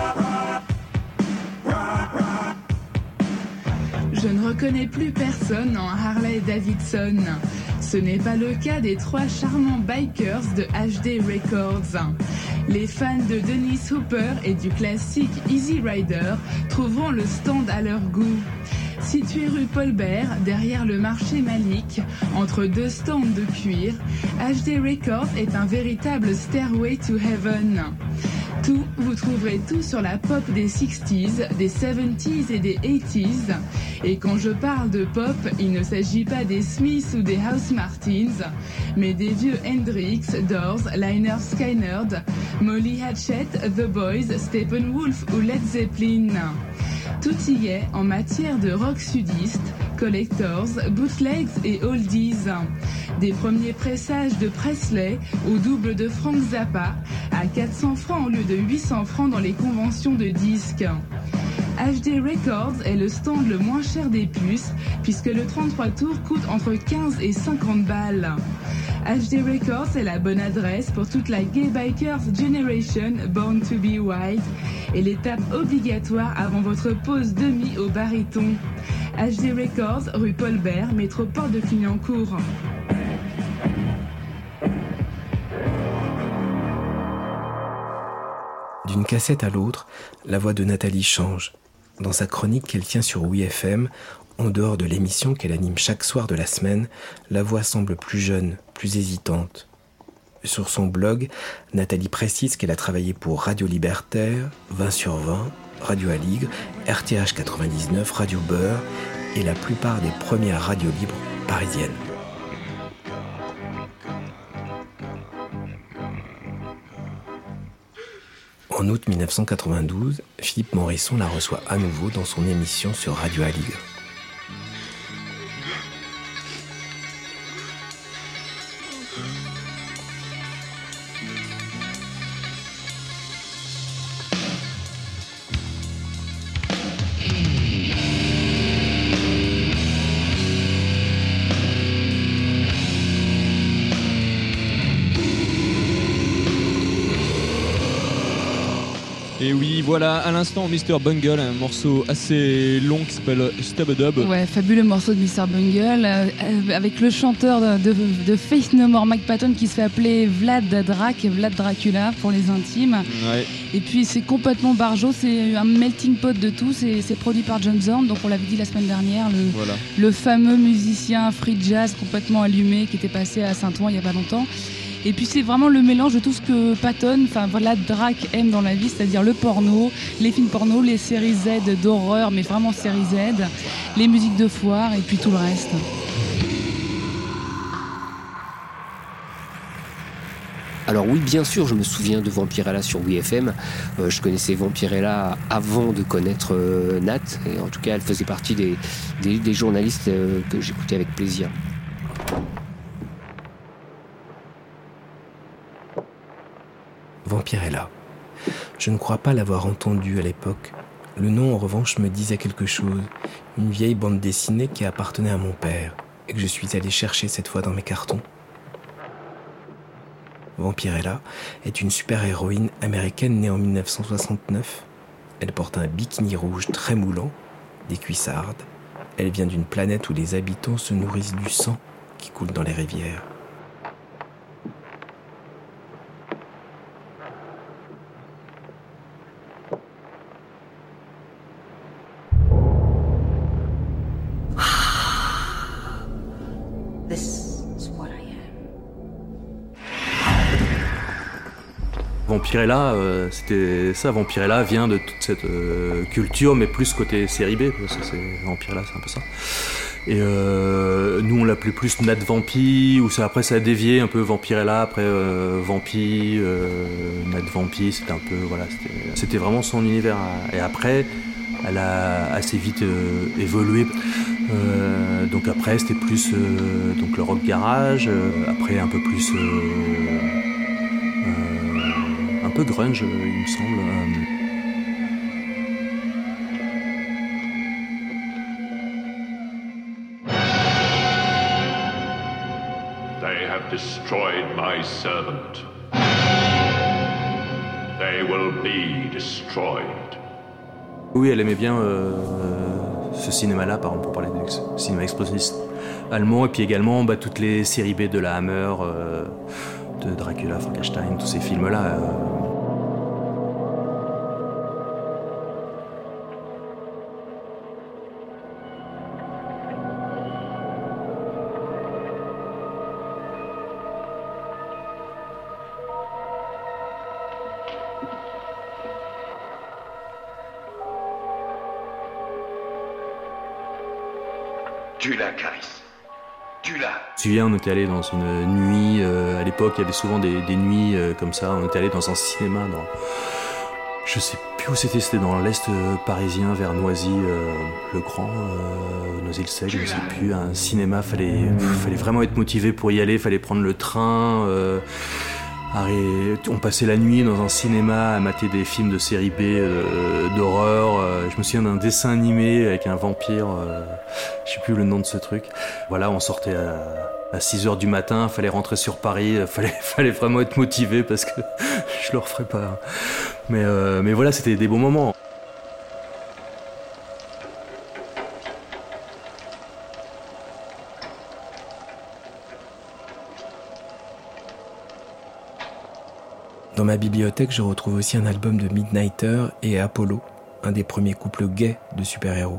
Je ne reconnais plus personne en Harley Davidson. Ce n'est pas le cas des trois charmants bikers de H D Records. Les fans de Dennis Hooper et du classique Easy Rider trouveront le stand à leur goût. Situé rue Paul Bert, derrière le marché Malik, entre deux stands de cuir, H D Records est un véritable stairway to heaven. Tout, vous trouverez tout sur la pop des sixties, des seventies et des eighties. Et quand je parle de pop, il ne s'agit pas des Smiths ou des House Martins, mais des vieux Hendrix, Doors, Lynyrd Skynyrd, Molly Hatchet, The Boys, Steppenwolf ou Led Zeppelin. Tout y est en matière de rock sudiste, collectors, bootlegs et oldies. Des premiers pressages de Presley au double de Frank Zappa, à quatre cents francs au lieu de huit cents francs dans les conventions de disques. H D Records est le stand le moins cher des puces, puisque le trente-trois tours coûte entre quinze et cinquante balles. H D Records est la bonne adresse pour toute la Gay Bikers Generation Born to be Wild et l'étape obligatoire avant votre pause demi au baryton. H D Records, rue Paul Bert, métropole de Clignancourt. D'une cassette à l'autre, la voix de Nathalie change. Dans sa chronique qu'elle tient sur Oui F M, en dehors de l'émission qu'elle anime chaque soir de la semaine, la voix semble plus jeune, plus hésitante. Sur son blog, Nathalie précise qu'elle a travaillé pour Radio Libertaire, vingt sur vingt, Radio Aligre, R T H quatre-vingt-dix-neuf, Radio Beurre et la plupart des premières radios libres parisiennes. En août dix-neuf cent quatre-vingt-douze, Philippe Morisson la reçoit à nouveau dans son émission sur Radio Aligre. Et oui, voilà, à l'instant, mister Bungle, un morceau assez long qui s'appelle Stub-a-Dub. Ouais, fabuleux morceau de mister Bungle, euh, avec le chanteur de, de, de Faith No More, Mike Patton, qui se fait appeler Vlad Drac, Vlad Dracula pour les intimes. Ouais. Et puis c'est complètement barjot, c'est un melting pot de tout, c'est, c'est produit par John Zorn, donc on l'avait dit la semaine dernière, le, voilà. le fameux musicien free jazz complètement allumé qui était passé à Saint-Ouen il n'y a pas longtemps. Et puis c'est vraiment le mélange de tout ce que Patton, enfin voilà, Drac aime dans la vie, c'est-à-dire le porno, les films porno, les séries Z d'horreur, mais vraiment séries Z, les musiques de foire et puis tout le reste. Alors oui, bien sûr, je me souviens de Vampirella sur Oui F M. Euh, je connaissais Vampirella avant de connaître euh, Nat, et en tout cas, elle faisait partie des, des, des journalistes euh, que j'écoutais avec plaisir. Vampirella. Je ne crois pas l'avoir entendu à l'époque. Le nom, en revanche, me disait quelque chose. Une vieille bande dessinée qui appartenait à mon père et que je suis allé chercher cette fois dans mes cartons. Vampirella est une super-héroïne américaine née en dix-neuf cent soixante-neuf. Elle porte un bikini rouge très moulant, des cuissardes. Elle vient d'une planète où les habitants se nourrissent du sang qui coule dans les rivières. Vampirella, euh, c'était ça. Vampirella vient de toute cette euh, culture, mais plus côté série B, parce que c'est Vampirella, c'est un peu ça. Et euh, nous, on l'appelait plus Nat Vampi, ou ça, après ça a dévié un peu Vampirella, après euh, Vampi, euh, Nat Vampi, c'était un peu, voilà, c'était, c'était vraiment son univers. Et après, elle a assez vite euh, évolué. Euh, donc après, c'était plus euh, donc le rock garage, euh, après un peu plus. Euh, Un peu grunge, il me semble. They have destroyed my servant. They will be destroyed. Oui, elle aimait bien euh, ce cinéma-là, par exemple, pour parler du cinéma expressionniste allemand, et puis également bah, toutes les séries B de la Hammer, euh, de Dracula, Frankenstein, tous ces films-là. Euh, Tue-la, Caris. Tue-la. Je me souviens, on était allé dans une nuit, euh, à l'époque, il y avait souvent des, des nuits euh, comme ça, on était allé dans un cinéma, dans... Je sais plus où c'était, c'était dans l'est euh, parisien, vers Noisy, euh, le Grand, euh, Noisy-le-Sec, je ne sais plus, un cinéma, fallait, pff, fallait vraiment être motivé pour y aller, fallait prendre le train, euh, arrêt, on passait la nuit dans un cinéma à mater des films de série B, euh, d'horreur, euh, je me souviens d'un dessin animé avec un vampire, euh, je sais plus le nom de ce truc, voilà, on sortait à... à six heures du matin, fallait rentrer sur Paris, fallait, fallait vraiment être motivé parce que je le referais pas. Mais, euh, mais voilà, c'était des bons moments. Dans ma bibliothèque, je retrouve aussi un album de Midnighter et Apollo, un des premiers couples gays de super-héros.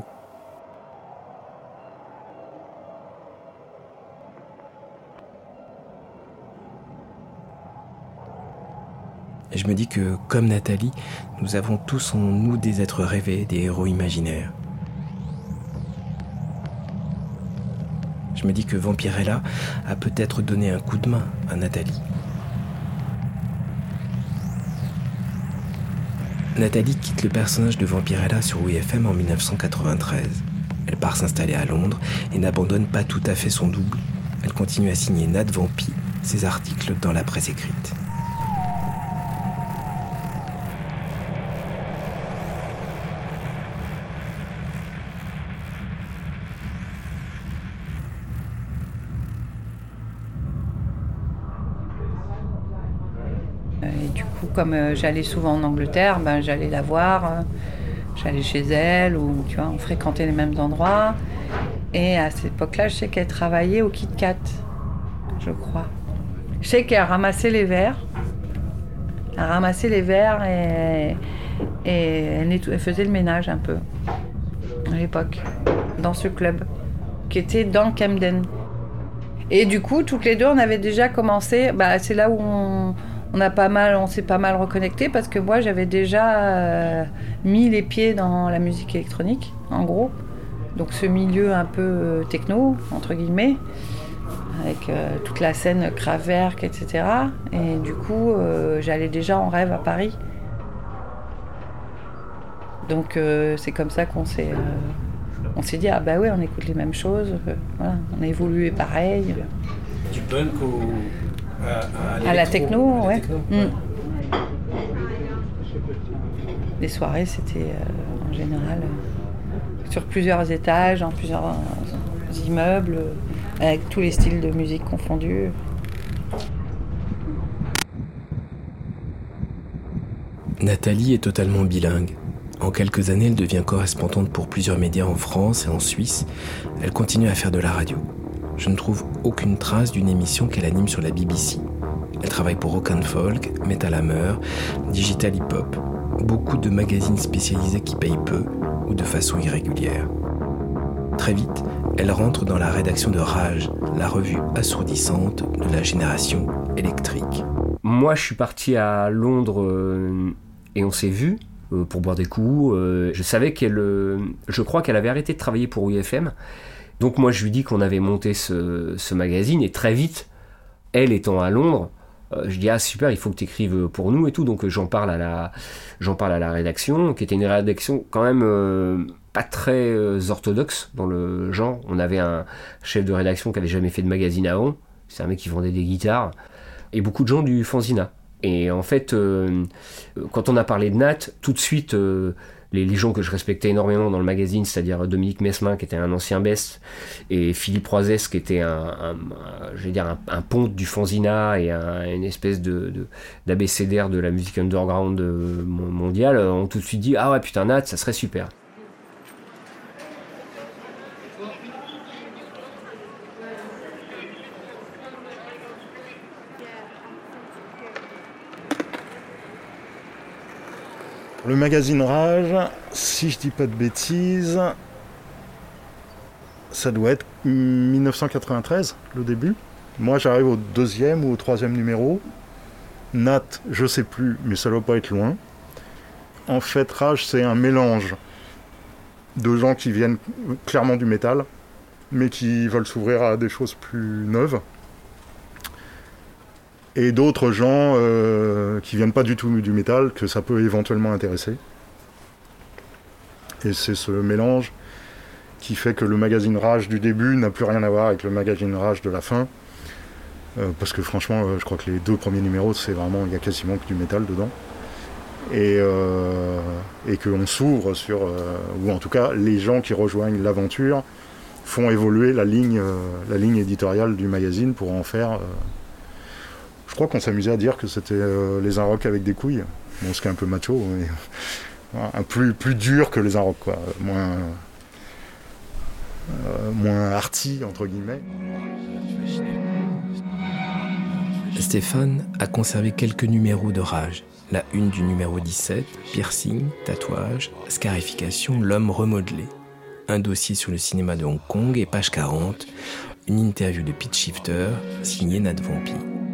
Et je me dis que, comme Nathalie, nous avons tous en nous des êtres rêvés, des héros imaginaires. Je me dis que Vampirella a peut-être donné un coup de main à Nathalie. Nathalie quitte le personnage de Vampirella sur W F M en dix-neuf cent quatre-vingt-treize. Elle part s'installer à Londres et n'abandonne pas tout à fait son double. Elle continue à signer Nat Vampi, ses articles dans la presse écrite. Et du coup, comme euh, j'allais souvent en Angleterre, ben, j'allais la voir, euh, j'allais chez elle, ou tu vois, on fréquentait les mêmes endroits. Et à cette époque-là, je sais qu'elle travaillait au Kit Kat, je crois. Je sais qu'elle ramassait les verres, elle ramassait les verres et, et elle, netto- elle faisait le ménage un peu, à l'époque, dans ce club, qui était dans Camden. Et du coup, toutes les deux, on avait déjà commencé, bah, c'est là où on... On a pas mal, on s'est pas mal reconnecté parce que moi j'avais déjà euh, mis les pieds dans la musique électronique, en gros. Donc ce milieu un peu euh, techno, entre guillemets, avec euh, toute la scène Kraftwerk, et cetera. Et du coup, euh, j'allais déjà en rêve à Paris. Donc euh, c'est comme ça qu'on s'est, euh, on s'est dit ah bah ouais, on écoute les mêmes choses, euh, voilà, on a évolué pareil. Du punk au À, à, à la techno, à ouais. La techno, mmh. ouais. Les soirées, c'était euh, en général euh, sur plusieurs étages, dans plusieurs euh, immeubles, euh, avec tous les styles de musique confondus. Nathalie est totalement bilingue. En quelques années, elle devient correspondante pour plusieurs médias en France et en Suisse. Elle continue à faire de la radio. Je ne trouve aucune trace d'une émission qu'elle anime sur la B B C. Elle travaille pour Rock and Folk, Metal Hammer, Digital Hip Hop, beaucoup de magazines spécialisés qui payent peu ou de façon irrégulière. Très vite, elle rentre dans la rédaction de Rage, la revue assourdissante de la génération électrique. Moi, je suis parti à Londres euh, et on s'est vus euh, pour boire des coups. Euh, je savais qu'elle, euh, je crois qu'elle avait arrêté de travailler pour W F M. Donc moi je lui dis qu'on avait monté ce, ce magazine et très vite, elle étant à Londres, euh, je dis ah super, il faut que tu écrives pour nous et tout, donc j'en parle à la, j'en parle à la rédaction, qui était une rédaction quand même euh, pas très euh, orthodoxe dans le genre. On avait un chef de rédaction qui avait jamais fait de magazine avant, c'est un mec qui vendait des guitares, et beaucoup de gens du fanzina. Et en fait, euh, quand on a parlé de Nat, tout de suite... Euh, Les, les gens que je respectais énormément dans le magazine, c'est-à-dire Dominique Messelin qui était un ancien best et Philippe Roisès qui était un, un, un, je vais dire un, un ponte du fanzina et un, une espèce de, de, d'abécédaire de la musique underground mondiale, ont tout de suite dit ah ouais putain Nat ça serait super. Le magazine Rage, si je dis pas de bêtises, ça doit être dix-neuf cent quatre-vingt-treize, le début. Moi, j'arrive au deuxième ou au troisième numéro. Nat, je sais plus, mais ça doit pas être loin. En fait, Rage, c'est un mélange de gens qui viennent clairement du métal, mais qui veulent s'ouvrir à des choses plus neuves. Et d'autres gens euh, qui viennent pas du tout du métal, que ça peut éventuellement intéresser. Et c'est ce mélange qui fait que le magazine Rage du début n'a plus rien à voir avec le magazine Rage de la fin. Euh, parce que franchement, euh, je crois que les deux premiers numéros, c'est vraiment, il y a quasiment que du métal dedans. Et, euh, et qu'on s'ouvre sur, euh, ou en tout cas, les gens qui rejoignent l'aventure font évoluer la ligne, euh, la ligne éditoriale du magazine pour en faire... Euh, je crois qu'on s'amusait à dire que c'était euh, les Inrocks avec des couilles. Bon, ce qui est un peu macho, mais un plus, plus dur que les Inrocks, quoi. Moins, euh, moins arty, entre guillemets. Stéphane a conservé quelques numéros de Rage. La une du numéro dix-sept, piercing, tatouage, scarification, l'homme remodelé. Un dossier sur le cinéma de Hong Kong et page quarante, une interview de Pitch Shifter signée Nat Vampy.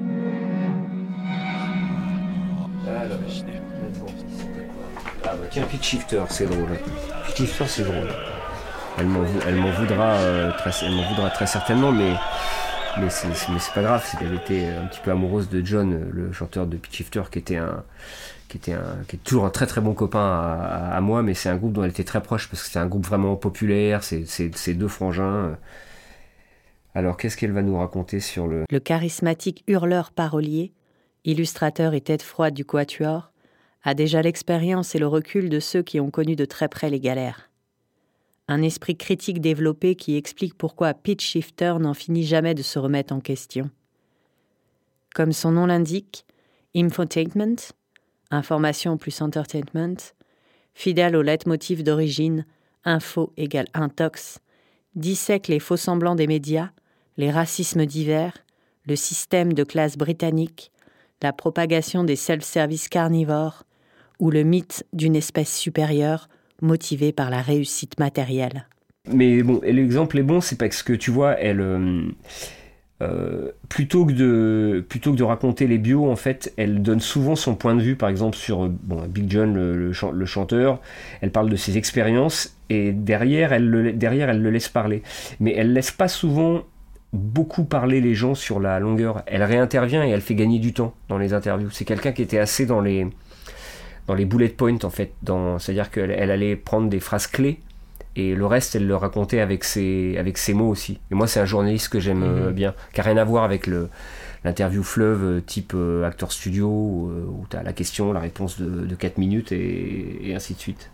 Ah bah tiens, Pitch Shifter, c'est drôle. Pitch Shifter, c'est drôle. Elle m'en, elle m'en voudra, euh, très, elle m'en voudra très certainement, mais, mais, c'est, mais c'est pas grave. C'est qu'elle était un petit peu amoureuse de John, le chanteur de Pitch Shifter, qui était un, qui était un, qui est toujours un très très bon copain à, à, à moi, mais c'est un groupe dont elle était très proche parce que c'est un groupe vraiment populaire. C'est, c'est, c'est deux frangins. Alors, qu'est-ce qu'elle va nous raconter sur le... Le charismatique hurleur parolier, illustrateur et tête froide du quatuor, a déjà l'expérience et le recul de ceux qui ont connu de très près les galères. Un esprit critique développé qui explique pourquoi Pitch Shifter n'en finit jamais de se remettre en question. Comme son nom l'indique, Infotainment, information plus entertainment, fidèle au leitmotiv d'origine, info égale intox, dissèque les faux-semblants des médias, les racismes divers, le système de classe britannique, la propagation des self-service carnivores ou le mythe d'une espèce supérieure motivée par la réussite matérielle. Mais bon, et l'exemple est bon, c'est parce que tu vois, elle, euh, euh, plutôt que de plutôt que de raconter les bios, en fait, elle donne souvent son point de vue, par exemple sur bon, Big John, le, le, chan- le chanteur. Elle parle de ses expériences et derrière, elle le, derrière, elle le laisse parler. Mais elle laisse pas souvent beaucoup parler les gens sur la longueur. Elle réintervient et elle fait gagner du temps dans les interviews. C'est quelqu'un qui était assez dans les dans les bullet points, en fait, dans, c'est-à-dire qu'elle elle allait prendre des phrases clés et le reste elle le racontait avec ses, avec ses mots aussi. Et moi c'est un journaliste que j'aime mmh. bien, qui n'a rien à voir avec le, l'interview fleuve type euh, acteur studio où, euh, où tu as la question, la réponse de, de quatre minutes et, et ainsi de suite.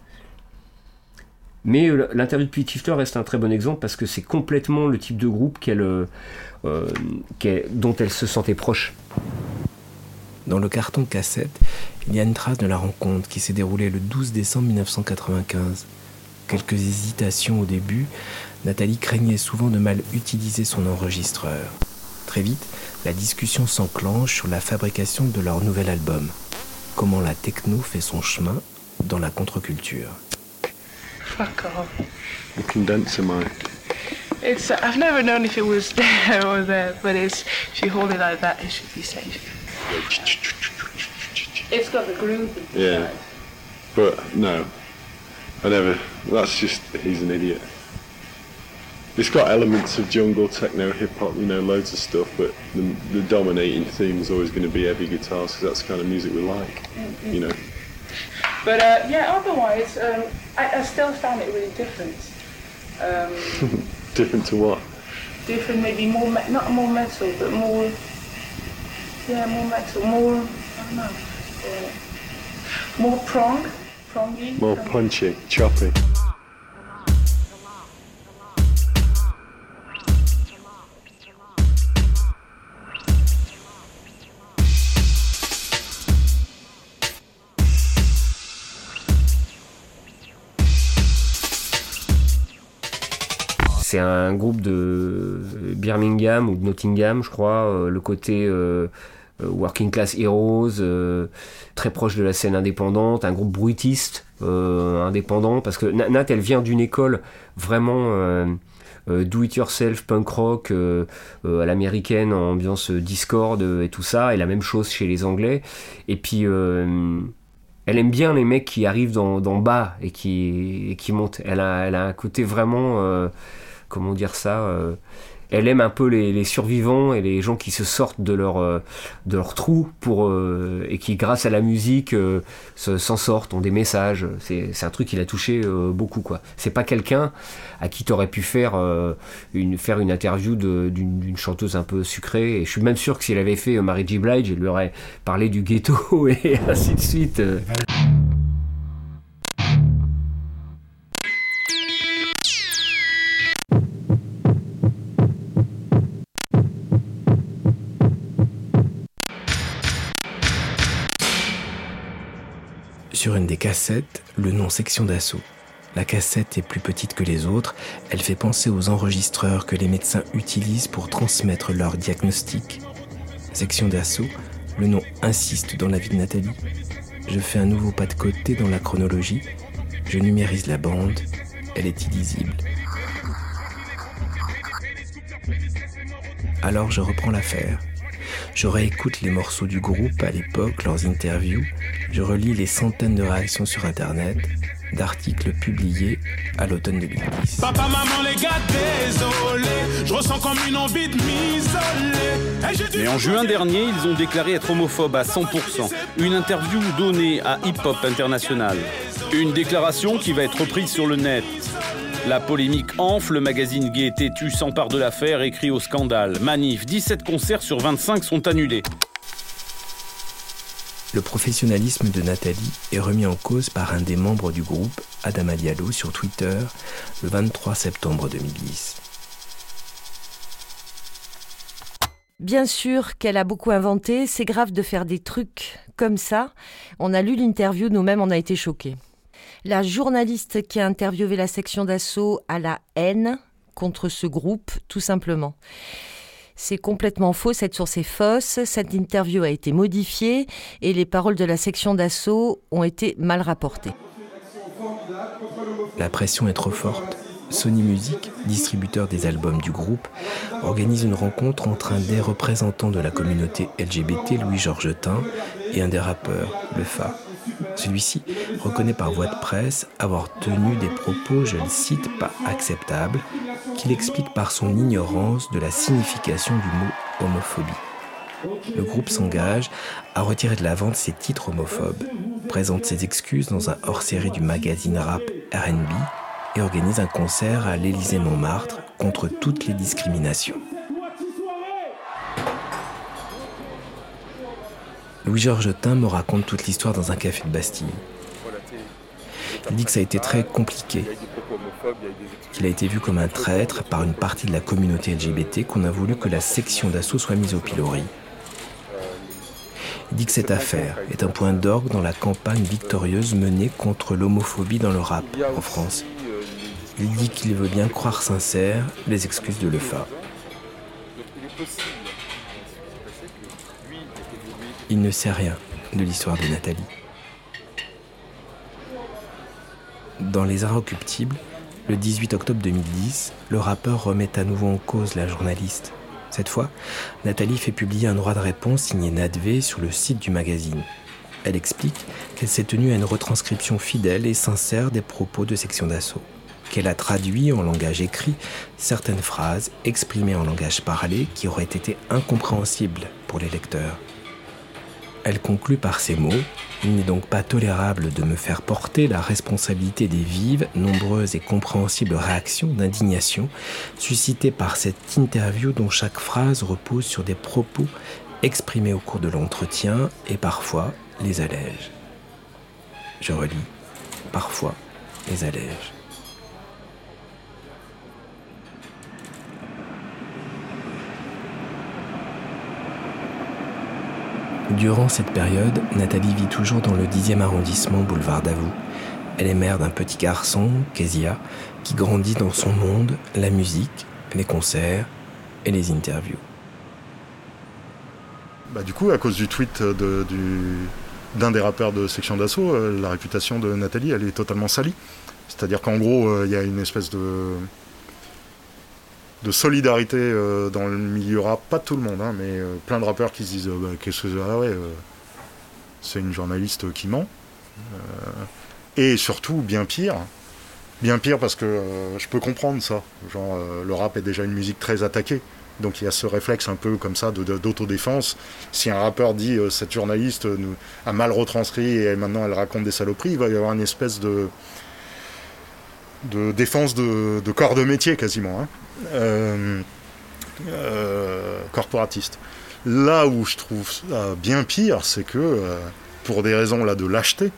Mais euh, l'interview de Pitch Shifter reste un très bon exemple parce que c'est complètement le type de groupe qu'elle, euh, qu'elle, dont elle se sentait proche. Dans le carton cassette, il y a une trace de la rencontre qui s'est déroulée le douze décembre mille neuf cent quatre-vingt-quinze. Quelques hésitations au début, Nathalie craignait souvent de mal utiliser son enregistreur. Très vite, la discussion s'enclenche sur la fabrication de leur nouvel album. Comment la techno fait son chemin dans la contre-culture. Fuck off. The condenser mic. It's, I've never known if it was there or there, but it's, if you hold it like that, it should be safe. It's got the groove inside. Yeah, but no, I never, that's just, he's an idiot. It's got elements of jungle, techno, hip-hop, you know, loads of stuff, but the, the dominating theme is always going to be heavy guitars, because that's the kind of music we like, mm-hmm. you know. But uh, yeah, otherwise, um, I, I still found it really different. Um, different to what? Different, maybe more, me- not more metal, but more, yeah, more metal, more, I don't know, uh, more prong, prongy. More punchy, choppy. C'est un groupe de Birmingham ou de Nottingham, je crois, euh, le côté euh, Working Class Heroes, euh, très proche de la scène indépendante, un groupe bruitiste euh, indépendant, parce que Nat, elle vient d'une école vraiment euh, euh, do-it-yourself, punk rock, euh, euh, à l'américaine, en ambiance Discord euh, et tout ça, et la même chose chez les Anglais. Et puis... Euh, elle aime bien les mecs qui arrivent d'en, d'en bas et qui, et qui montent. Elle a, elle a un côté vraiment... Euh, comment dire ça, euh, elle aime un peu les, les survivants et les gens qui se sortent de leur, euh, de leur trou pour, euh, et qui, grâce à la musique, euh, se, s'en sortent, ont des messages. C'est, c'est un truc qui l'a touché euh, beaucoup, quoi. C'est pas quelqu'un à qui t'aurais pu faire, euh, une, faire une interview de, d'une, d'une chanteuse un peu sucrée. Et je suis même sûr que s'il avait fait euh, Mary J. Blige, il lui aurait parlé du ghetto et ainsi de suite. Euh. Sur une des cassettes, le nom Section d'Assaut. La cassette est plus petite que les autres, elle fait penser aux enregistreurs que les médecins utilisent pour transmettre leur diagnostic. Section d'Assaut, le nom insiste dans la vie de Nathalie. Je fais un nouveau pas de côté dans la chronologie, je numérise la bande, elle est illisible. Alors je reprends l'affaire. Je réécoute les morceaux du groupe à l'époque, leurs interviews. Je relis les centaines de réactions sur Internet, d'articles publiés à l'automne deux mille dix. Papa, maman, les gars, désolé, je ressens comme une envie de m'isoler. Mais en juin dernier, ils ont déclaré être homophobes à cent pour cent. Une interview donnée à Hip Hop International. Une déclaration qui va être reprise sur le net. La polémique enfle, le magazine Gay Têtu s'empare de l'affaire et crie au scandale. Manif, dix-sept concerts sur vingt-cinq sont annulés. Le professionnalisme de Nathalie est remis en cause par un des membres du groupe, Adama Diallo, sur Twitter, le vingt-trois septembre deux mille dix. Bien sûr qu'elle a beaucoup inventé, c'est grave de faire des trucs comme ça. On a lu l'interview, nous-mêmes on a été choqués. La journaliste qui a interviewé la section d'assaut a la haine contre ce groupe, tout simplement. C'est complètement faux, cette source est fausse, cette interview a été modifiée et les paroles de la section d'assaut ont été mal rapportées. La pression est trop forte. Sony Music, distributeur des albums du groupe, organise une rencontre entre un des représentants de la communauté L G B T, Louis-Georges Tin, et un des rappeurs, Le Fa. Celui-ci reconnaît par voie de presse avoir tenu des propos, je le cite, pas acceptables, qu'il explique par son ignorance de la signification du mot homophobie. Le groupe s'engage à retirer de la vente ses titres homophobes, présente ses excuses dans un hors-série du magazine rap R and B et organise un concert à l'Élysée-Montmartre contre toutes les discriminations. Louis-Georges Tin me raconte toute l'histoire dans un café de Bastille. Il dit que ça a été très compliqué, qu'il a été vu comme un traître par une partie de la communauté L G B T, qu'on a voulu que la section d'assaut soit mise au pilori. Il dit que cette affaire est un point d'orgue dans la campagne victorieuse menée contre l'homophobie dans le rap en France. Il dit qu'il veut bien croire sincère les excuses de Le Fa. Il ne sait rien de l'histoire de Nathalie. Dans Les Inrecuptibles, le dix-huit octobre deux mille dix, le rappeur remet à nouveau en cause la journaliste. Cette fois, Nathalie fait publier un droit de réponse signé Nadvé sur le site du magazine. Elle explique qu'elle s'est tenue à une retranscription fidèle et sincère des propos de section d'assaut, qu'elle a traduit en langage écrit certaines phrases exprimées en langage parlé qui auraient été incompréhensibles pour les lecteurs. Elle conclut par ces mots « Il n'est donc pas tolérable de me faire porter la responsabilité des vives, nombreuses et compréhensibles réactions d'indignation suscitées par cette interview dont chaque phrase repose sur des propos exprimés au cours de l'entretien et parfois les allège. » Je relis « Parfois les allège. » Durant cette période, Nathalie vit toujours dans le dixième arrondissement, boulevard Davout. Elle est mère d'un petit garçon, Kezia, qui grandit dans son monde, la musique, les concerts et les interviews. Bah, du coup, à cause du tweet de, du, d'un des rappeurs de section d'assaut, euh, la réputation de Nathalie, elle est totalement salie. C'est-à-dire qu'en gros, il euh, y a une espèce de... de solidarité euh, dans le milieu rap, pas tout le monde, hein, mais euh, plein de rappeurs qui se disent euh, bah, qu'est-ce que ah ouais, euh, c'est une journaliste qui ment. Euh, et surtout, bien pire, Bien pire parce que euh, je peux comprendre ça. Genre, euh, le rap est déjà une musique très attaquée. Donc il y a ce réflexe un peu comme ça de, de, d'autodéfense. Si un rappeur dit euh, cette journaliste euh, nous, a mal retranscrit et maintenant elle raconte des saloperies, il va y avoir une espèce de, de défense de, de corps de métier quasiment, hein. euh, euh, corporatiste. Là où je trouve ça bien pire, c'est que euh, pour des raisons là de lâcheté,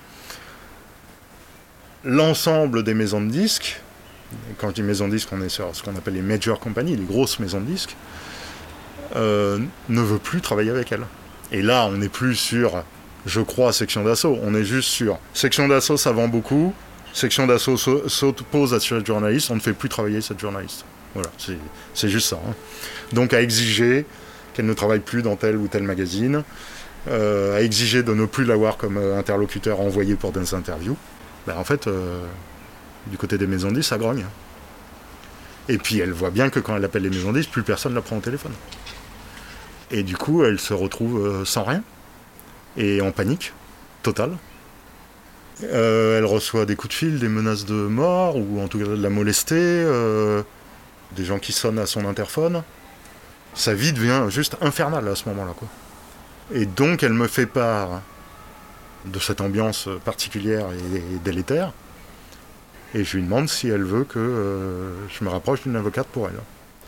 l'ensemble des maisons de disques, quand je dis maisons de disques, on est sur ce qu'on appelle les major companies, les grosses maisons de disques, euh, ne veut plus travailler avec elle. Et là, on n'est plus sur, je crois, Section d'Assaut, on est juste sur Section d'Assaut, ça vend beaucoup, Section d'Assaut s'oppose à cette journaliste, on ne fait plus travailler cette journaliste. Voilà, c'est, c'est juste ça. Hein. Donc à exiger qu'elle ne travaille plus dans tel ou tel magazine, euh, à exiger de ne plus l'avoir comme interlocuteur envoyé pour des interviews, ben en fait... Euh, du côté des maisons de disques, ça grogne. Et puis elle voit bien que quand elle appelle les maisons de disques, plus personne ne la prend au téléphone. Et du coup, elle se retrouve euh, sans rien. Et en panique totale. Euh, elle reçoit des coups de fil, des menaces de mort, ou en tout cas de la molester, euh, des gens qui sonnent à son interphone. Sa vie devient juste infernale à ce moment-là, quoi. Et donc elle me fait part de cette ambiance particulière et, et délétère. Et je lui demande si elle veut que euh, je me rapproche d'une avocate pour elle.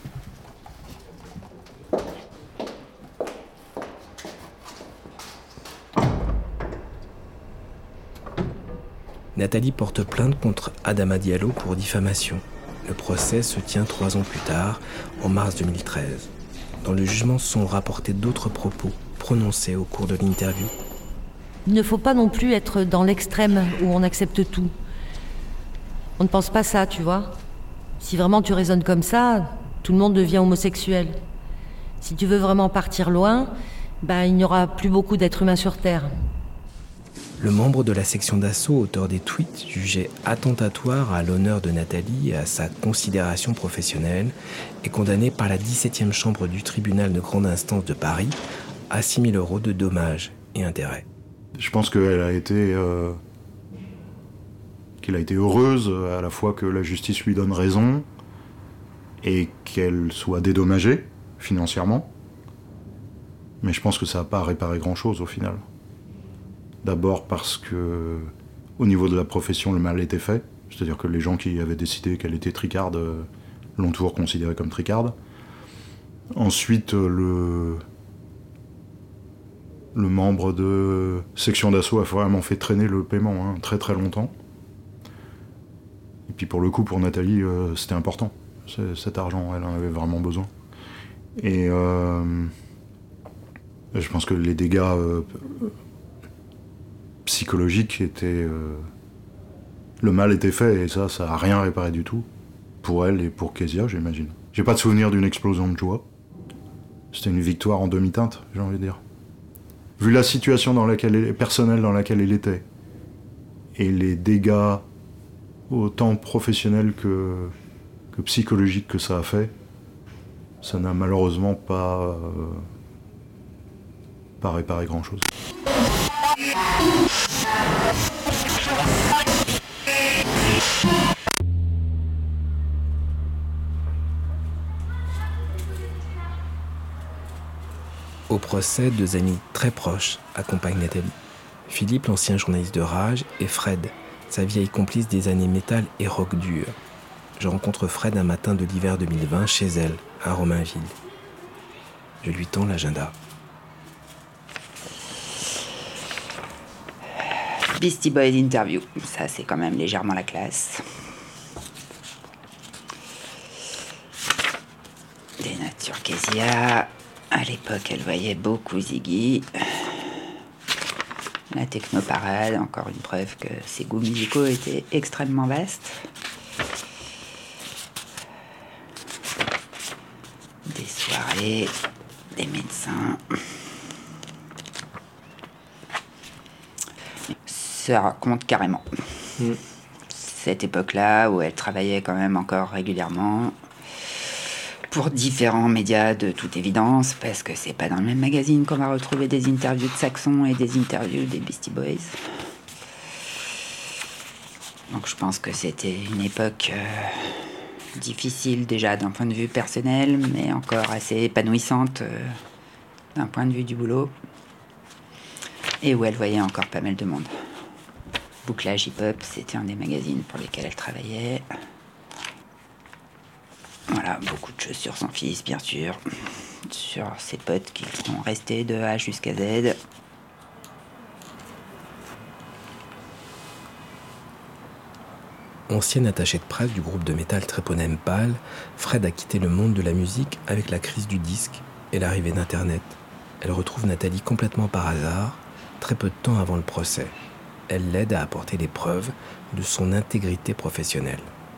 Nathalie porte plainte contre Adama Diallo pour diffamation. Le procès se tient trois ans plus tard, en mars deux mille treize. Dans le jugement sont rapportés d'autres propos prononcés au cours de l'interview. Il ne faut pas non plus être dans l'extrême où on accepte tout. On ne pense pas ça, tu vois. Si vraiment tu raisonnes comme ça, tout le monde devient homosexuel. Si tu veux vraiment partir loin, ben, il n'y aura plus beaucoup d'êtres humains sur Terre. Le membre de la section d'assaut, auteur des tweets, jugé attentatoire à l'honneur de Nathalie et à sa considération professionnelle, est condamné par la dix-septième chambre du tribunal de grande instance de Paris à six mille euros de dommages et intérêts. Je pense qu'elle a été... Euh... qu'elle a été heureuse à la fois que la justice lui donne raison et qu'elle soit dédommagée financièrement. Mais je pense que ça n'a pas réparé grand-chose au final. D'abord parce que, au niveau de la profession, le mal était fait. C'est-à-dire que les gens qui avaient décidé qu'elle était tricarde euh, l'ont toujours considérée comme tricarde. Ensuite, euh, le... le membre de section d'assaut a vraiment fait traîner le paiement hein, très très longtemps. Et puis pour le coup, pour Nathalie, euh, c'était important. C'est, cet argent, elle en avait vraiment besoin. Et euh, je pense que les dégâts euh, psychologiques étaient... Euh, le mal était fait, et ça, ça n'a rien réparé du tout. Pour elle et pour Kezia, j'imagine. J'ai pas de souvenir d'une explosion de joie. C'était une victoire en demi-teinte, j'ai envie de dire. Vu la situation dans laquelle elle, personnelle dans laquelle elle était, et les dégâts autant professionnels que, que psychologiques que ça a fait, ça n'a malheureusement pas, euh, pas réparé grand-chose. Au procès, deux amis très proches accompagnent Nathalie. Philippe, l'ancien journaliste de Rage, et Fred, sa vieille complice des années métal et rock dur. Je rencontre Fred un matin de l'hiver deux mille vingt chez elle, à Romainville. Je lui tends l'agenda. Beastie Boys interview, ça c'est quand même légèrement la classe. Des natures Kezia. À l'époque, elle voyait beaucoup Ziggy. La technoparade, encore une preuve que ses goûts musicaux étaient extrêmement vastes. Des soirées, des médecins. Ça raconte carrément. Mmh. Cette époque-là où elle travaillait quand même encore régulièrement pour différents médias de toute évidence, parce que c'est pas dans le même magazine qu'on va retrouver des interviews de Saxon et des interviews des Beastie Boys. Donc je pense que c'était une époque euh, difficile déjà d'un point de vue personnel, mais encore assez épanouissante euh, d'un point de vue du boulot. Et où elle voyait encore pas mal de monde. Bouclage hip-hop, c'était un des magazines pour lesquels elle travaillait. Voilà, beaucoup de choses sur son fils, bien sûr. Sur ses potes qui sont restés de A jusqu'à Z. Ancienne attachée de presse du groupe de métal Treponem Pal, Fred a quitté le monde de la musique avec la crise du disque et l'arrivée d'Internet. Elle retrouve Nathalie complètement par hasard, très peu de temps avant le procès. Elle l'aide à apporter les preuves de son intégrité professionnelle.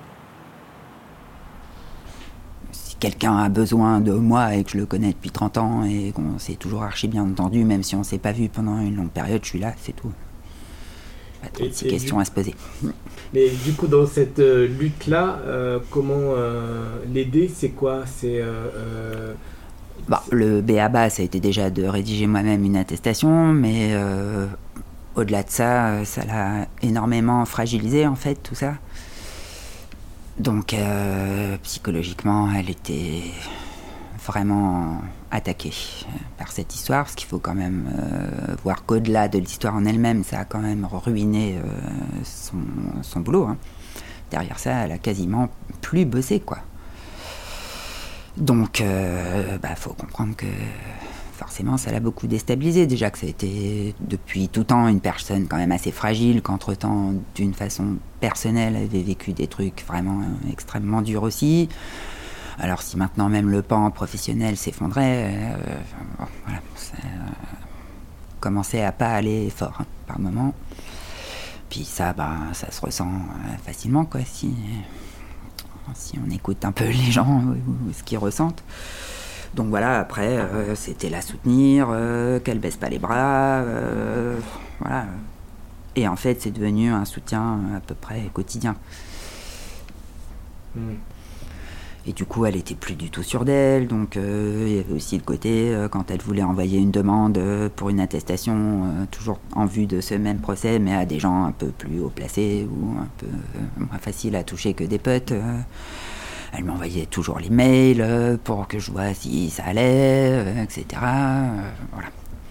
Si quelqu'un a besoin de moi et que je le connais depuis trente ans et qu'on s'est toujours archi bien entendu, même si on ne s'est pas vu pendant une longue période, je suis là, c'est tout. Pas trop de questions du... à se poser. Mais du coup, dans cette euh, lutte-là, euh, comment euh, l'aider, c'est quoi c'est, euh, euh, bon, c'est... Le B A B A, ça a été déjà de rédiger moi-même une attestation, mais euh, au-delà de ça, ça l'a énormément fragilisé, en fait, tout ça. Donc, euh, psychologiquement, elle était vraiment attaquée par cette histoire, parce qu'il faut quand même euh, voir qu'au-delà de l'histoire en elle-même, ça a quand même ruiné euh, son, son boulot. Hein. Derrière ça, elle a quasiment plus bossé, quoi. Donc, euh, bah, faut comprendre que forcément, ça l'a beaucoup déstabilisé. Déjà que ça a été depuis tout temps une personne quand même assez fragile, qu'entre-temps, d'une façon personnelle, elle avait vécu des trucs vraiment euh, extrêmement durs aussi. Alors si maintenant même le pan professionnel s'effondrait, euh, bon, voilà, ça euh, commençait à pas aller fort hein, par moment. Puis ça, bah, ça se ressent euh, facilement, quoi, si, si on écoute un peu les gens ou, ou ce qu'ils ressentent. Donc voilà, après, euh, c'était la soutenir, euh, qu'elle baisse pas les bras, euh, voilà. Et en fait, c'est devenu un soutien à peu près quotidien. Mm. Et du coup, elle était plus du tout sûre d'elle, donc euh, il y avait aussi le côté, euh, quand elle voulait envoyer une demande euh, pour une attestation, euh, toujours en vue de ce même procès, mais à des gens un peu plus haut placés ou un peu euh, moins faciles à toucher que des potes, euh, elle m'envoyait toujours les mails euh, pour que je vois si ça allait, euh, et cetera. Euh, voilà.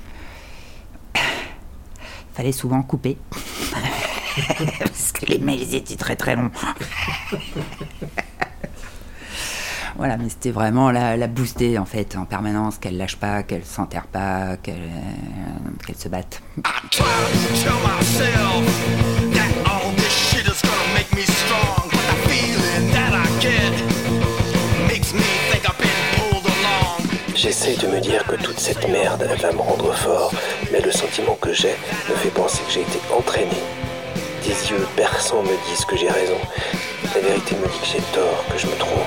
Fallait souvent couper, parce que les mails étaient très très longs. Voilà, mais c'était vraiment la, la booster en fait, en permanence, qu'elle lâche pas, qu'elle s'enterre pas, qu'elle, euh, qu'elle se batte. J'essaye de me dire que toute cette merde elle va me rendre fort, mais le sentiment que j'ai me fait penser que j'ai été entraîné. Des yeux perçants me disent que j'ai raison. La vérité me dit que j'ai tort, que je me trompe.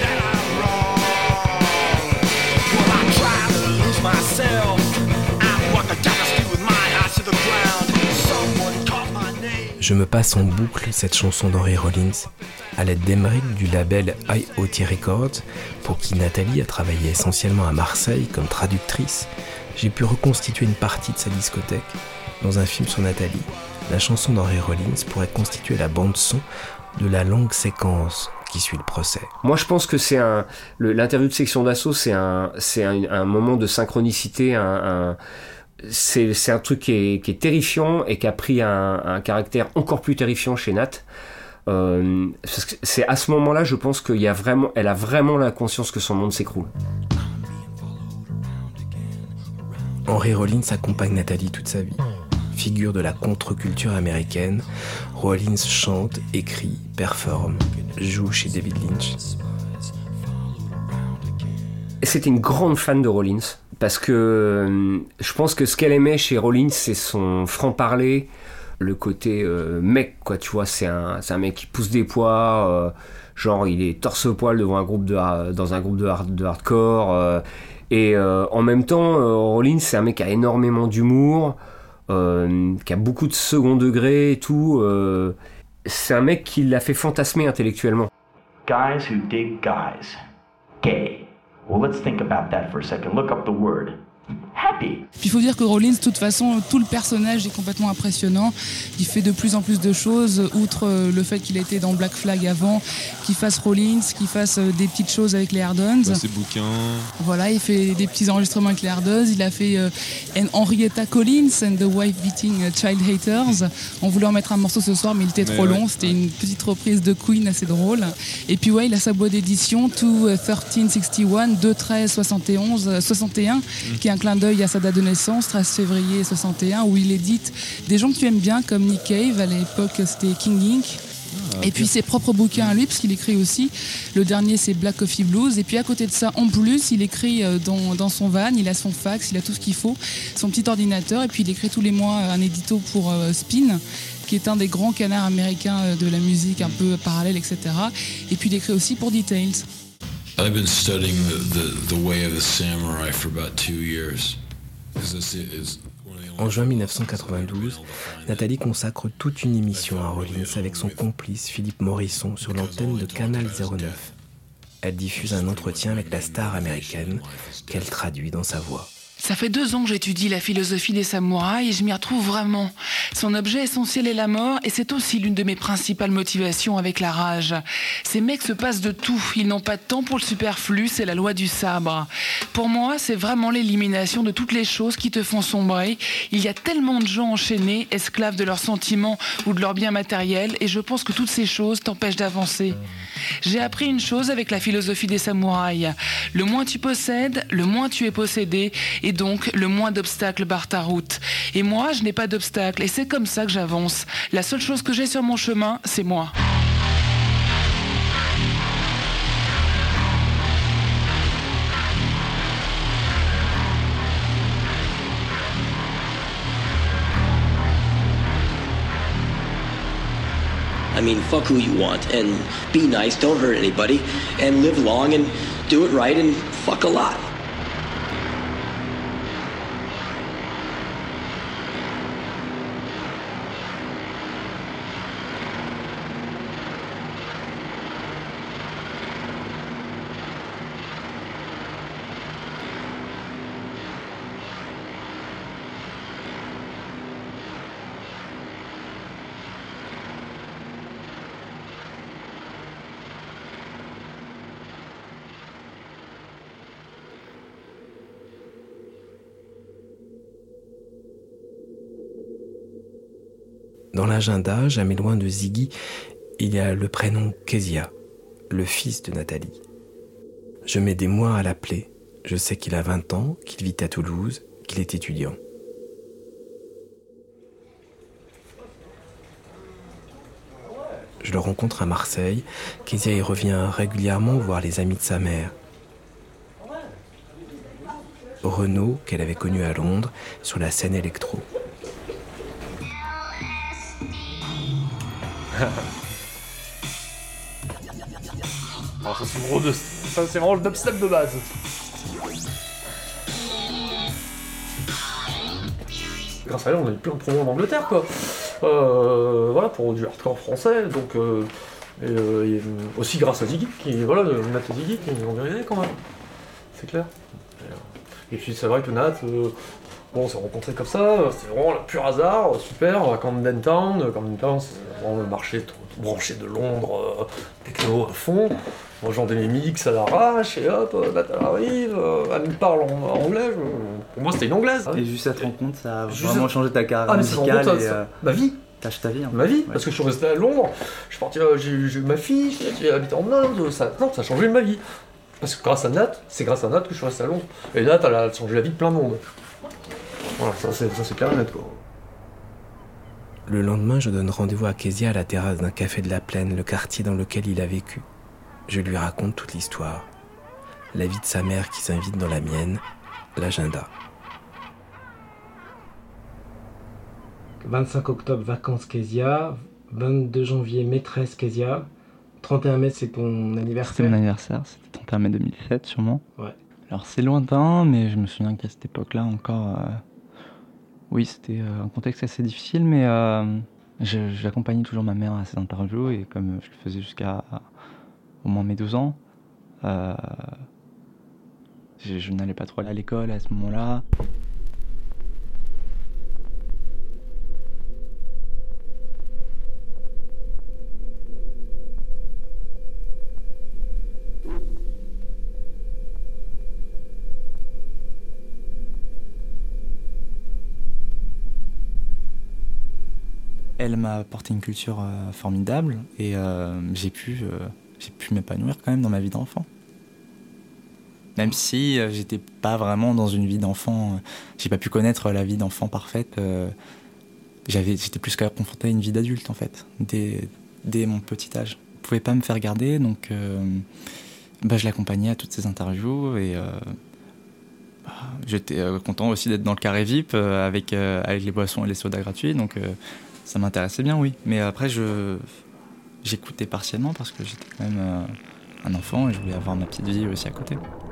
Je me passe en boucle cette chanson d'Henry Rollins, à l'aide d'Emeric du label I O T Records, pour qui Nathalie a travaillé essentiellement à Marseille comme traductrice. J'ai pu reconstituer une partie de sa discothèque. Dans un film sur Nathalie, la chanson d'Henry Rollins pourrait constituer la bande-son de la longue séquence qui suit le procès. Moi, je pense que c'est un le, l'interview de Section d'Assaut, c'est un c'est un, un moment de synchronicité, un, un c'est c'est un truc qui est qui est terrifiant et qui a pris un, un caractère encore plus terrifiant chez Nat. Euh, c'est à ce moment-là, je pense qu'il y a vraiment, elle a vraiment la conscience que son monde s'écroule. Henry Rollins accompagne Nathalie toute sa vie. Figure de la contre-culture américaine, Rollins chante, écrit, performe, joue chez David Lynch. C'était une grande fan de Rollins, parce que euh, je pense que ce qu'elle aimait chez Rollins, c'est son franc-parler, le côté euh, mec, quoi, tu vois, c'est un, c'est un mec qui pousse des poids, euh, genre il est torse-poil devant un groupe de, dans un groupe de, hard, de hardcore, euh, et euh, en même temps, euh, Rollins, c'est un mec qui a énormément d'humour, Euh, qui a beaucoup de second degré et tout. Euh, c'est un mec qui l'a fait fantasmer intellectuellement. Guys who dig guys. Gay. Well, let's think about that for a second. Look up the word. Puis il faut dire que Rollins, de toute façon, tout le personnage est complètement impressionnant. Il fait de plus en plus de choses, outre le fait qu'il était dans Black Flag avant, qu'il fasse Rollins, qu'il fasse des petites choses avec les Hardons. Bah, ses bouquins. Voilà, il fait des petits enregistrements avec les Hardons. Il a fait euh, Henrietta Collins and the Wife Beating Child Haters. On voulait en mettre un morceau ce soir, mais il était mais trop ouais, long. C'était ouais. une petite reprise de Queen assez drôle. Et puis ouais, il a sa boîte d'édition, deux treize sixty one, deux treize soixante et onze, soixante et un, mmh. qui est un clin d'œil à sa date de naissance, treize février soixante et un, où il édite des gens que tu aimes bien, comme Nick Cave, à l'époque c'était King Ink. Ah, okay. Et puis ses propres bouquins à lui, parce qu'il écrit aussi. Le dernier c'est Black Coffee Blues. Et puis à côté de ça, en plus, il écrit dans, dans son van, il a son fax, il a tout ce qu'il faut, son petit ordinateur. Et puis il écrit tous les mois un édito pour euh, Spin, qui est un des grands canards américains de la musique un peu parallèle, et cetera. Et puis il écrit aussi pour Details. I've been studying the, the, the way of the samurai for about two years. En juin mille neuf cent quatre-vingt-douze, Nathalie consacre toute une émission à Rollins avec son complice Philippe Morisson sur l'antenne de Canal zéro neuf. Elle diffuse un entretien avec la star américaine qu'elle traduit dans sa voix. Ça fait deux ans que j'étudie la philosophie des samouraïs et je m'y retrouve vraiment. Son objet essentiel est la mort et c'est aussi l'une de mes principales motivations avec la rage. Ces mecs se passent de tout, ils n'ont pas de temps pour le superflu, c'est la loi du sabre. Pour moi, c'est vraiment l'élimination de toutes les choses qui te font sombrer. Il y a tellement de gens enchaînés, esclaves de leurs sentiments ou de leurs biens matériels et je pense que toutes ces choses t'empêchent d'avancer. J'ai appris une chose avec la philosophie des samouraïs. Le moins tu possèdes, le moins tu es possédé et donc le moins d'obstacles barrent ta route. Et moi, je n'ai pas d'obstacles et c'est comme ça que j'avance. La seule chose que j'ai sur mon chemin, c'est moi. I mean, fuck who you want and be nice, don't hurt anybody, and live long and do it right and fuck a lot. Dans l'agenda, jamais loin de Ziggy, il y a le prénom Kezia, le fils de Nathalie. Je mets des mois à l'appeler. Je sais qu'il a vingt ans, qu'il vit à Toulouse, qu'il est étudiant. Je le rencontre à Marseille. Kezia y revient régulièrement voir les amis de sa mère. Renaud, qu'elle avait connu à Londres, sur la scène électro. Alors ça c'est vraiment, de... ça, c'est vraiment le dubstep de base. Grâce à elle, on a eu plein de promos en Angleterre, quoi. Euh, voilà, pour du hardcore français, donc euh, et, euh, et aussi grâce à Ziggy, qui voilà, Nat et Ziggy qui nous ont bien aidé quand même. C'est clair. Et, et puis c'est vrai que Nat, euh, bon, on s'est rencontrés comme ça, c'était vraiment le pur hasard, super, à Camden Town. Camden Town, c'est vraiment le marché branché de Londres, euh, techno à fond. Moi j'en mes mix à l'arrache, et hop, Nat elle arrive, euh, elle me parle en, en anglais, je, pour moi c'était une anglaise. Et juste cette rencontre, ça a juste vraiment à... changé ta carrière ah, musicale ça, et ça, euh, ma vie. T'as ta vie. Hein. Ma vie, ouais. Parce que je suis resté à Londres, je suis parti, j'ai, j'ai eu ma fille, j'ai habité en Inde, ça, non, ça a changé ma vie. Parce que grâce à Nat, c'est grâce à Nat que je suis resté à Londres. Et Nat, elle a changé la vie de plein de monde. Voilà, ça c'est, ça, c'est clair et net, quoi. Le lendemain, je donne rendez-vous à Kezia à la terrasse d'un café de la Plaine, le quartier dans lequel il a vécu. Je lui raconte toute l'histoire. La vie de sa mère qui s'invite dans la mienne, l'agenda. vingt-cinq octobre, vacances Kezia. vingt-deux janvier, maîtresse Kezia. trente et un mai, c'est ton anniversaire. C'était mon anniversaire, c'était trente et un mai deux mille sept sûrement. Ouais. Alors c'est lointain, mais je me souviens qu'à cette époque-là encore... Euh... Oui, c'était euh, un contexte assez difficile, mais euh, je, j'accompagnais toujours ma mère à ses interviews, et comme je le faisais jusqu'à au moins mes douze ans, euh, Je, je n'allais pas trop à l'école à ce moment-là. Elle m'a apporté une culture euh, formidable et euh, j'ai pu, euh, j'ai pu m'épanouir quand même dans ma vie d'enfant. Même si euh, j'étais pas vraiment dans une vie d'enfant, euh, j'ai pas pu connaître la vie d'enfant parfaite. Euh, j'avais, j'étais plus qu'à confronter à une vie d'adulte en fait, dès, dès mon petit âge. Je pouvais pas me faire garder, donc euh, bah, je l'accompagnais à toutes ces interviews et euh, bah, j'étais euh, content aussi d'être dans le carré V I P euh, avec, euh, avec les boissons et les sodas gratuits, donc euh, ça m'intéressait bien, oui. Mais après, je, j'écoutais partiellement parce que j'étais quand même euh, un enfant et je voulais avoir ma petite vie aussi à côté.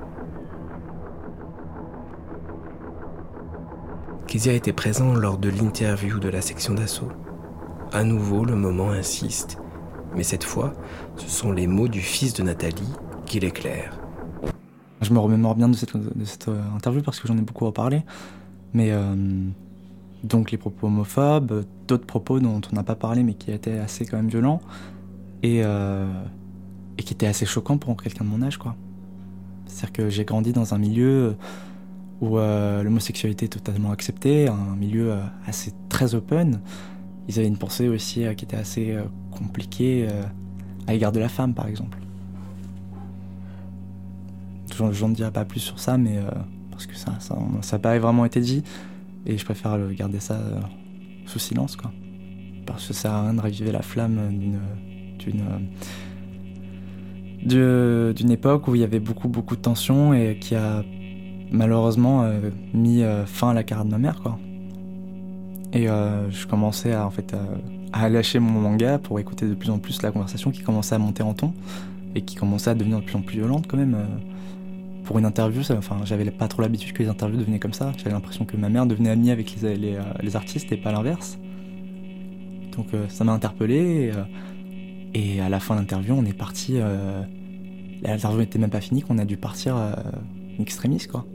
Kezia était présent lors de l'interview de la section d'assaut. À nouveau, le moment insiste. Mais cette fois, ce sont les mots du fils de Nathalie qui l'éclairent. Je me remémore bien de cette, de cette interview parce que j'en ai beaucoup reparlé. Mais euh, donc les propos homophobes, d'autres propos dont on n'a pas parlé mais qui étaient assez quand même violents et, euh, et qui étaient assez choquants pour quelqu'un de mon âge, quoi. C'est-à-dire que j'ai grandi dans un milieu où euh, l'homosexualité est totalement acceptée, un milieu euh, assez très open. Ils avaient une pensée aussi euh, qui était assez euh, compliquée euh, à l'égard de la femme, par exemple. Je n'en dirai pas plus sur ça, mais euh, parce que ça n'a ça, ça pas vraiment été dit, et je préfère garder ça euh, sous silence, quoi. Parce que ça sert à rien de raviver la flamme d'une, d'une, euh, d'une époque où il y avait beaucoup, beaucoup de tensions et qui a malheureusement euh, mis euh, fin à la carrière de ma mère, quoi. Et euh, je commençais à, en fait, à, à lâcher mon manga pour écouter de plus en plus la conversation qui commençait à monter en ton et qui commençait à devenir de plus en plus violente quand même. Euh, pour une interview, ça, enfin, j'avais pas trop l'habitude que les interviews devenaient comme ça. J'avais l'impression que ma mère devenait amie avec les, les, les artistes et pas l'inverse. Donc euh, ça m'a interpellé et, euh, et à la fin de l'interview, on est parti. Euh, l'interview n'était même pas finie, qu'on a dû partir euh, extrémiste, quoi.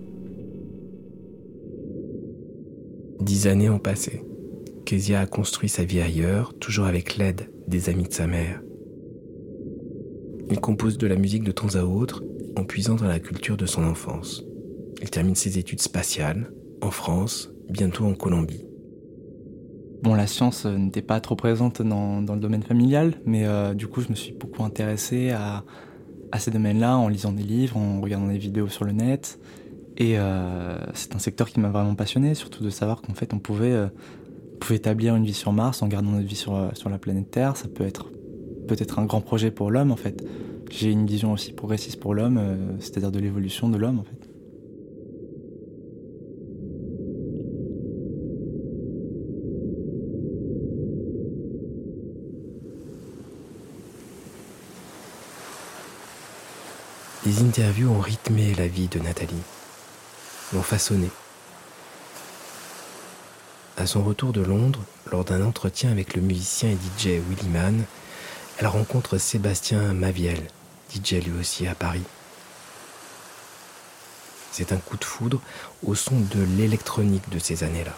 Dix années ont passé. Kezia a construit sa vie ailleurs, toujours avec l'aide des amis de sa mère. Il compose de la musique de temps à autre, en puisant dans la culture de son enfance. Il termine ses études spatiales, en France, bientôt en Colombie. Bon, la science n'était pas trop présente dans, dans le domaine familial, mais euh, du coup, je me suis beaucoup intéressé à, à ces domaines-là en lisant des livres, en regardant des vidéos sur le net. Et euh, c'est un secteur qui m'a vraiment passionné, surtout de savoir qu'en fait, on pouvait, euh, pouvait établir une vie sur Mars en gardant notre vie sur, sur la planète Terre. Ça peut être peut-être un grand projet pour l'homme, en fait. J'ai une vision aussi progressiste pour l'homme, euh, c'est-à-dire de l'évolution de l'homme, en fait. Les interviews ont rythmé la vie de Nathalie, l'ont façonné. À son retour de Londres, lors d'un entretien avec le musicien et D J Willy Mann, elle rencontre Sébastien Maviel, D J lui aussi à Paris. C'est un coup de foudre au son de l'électronique de ces années-là.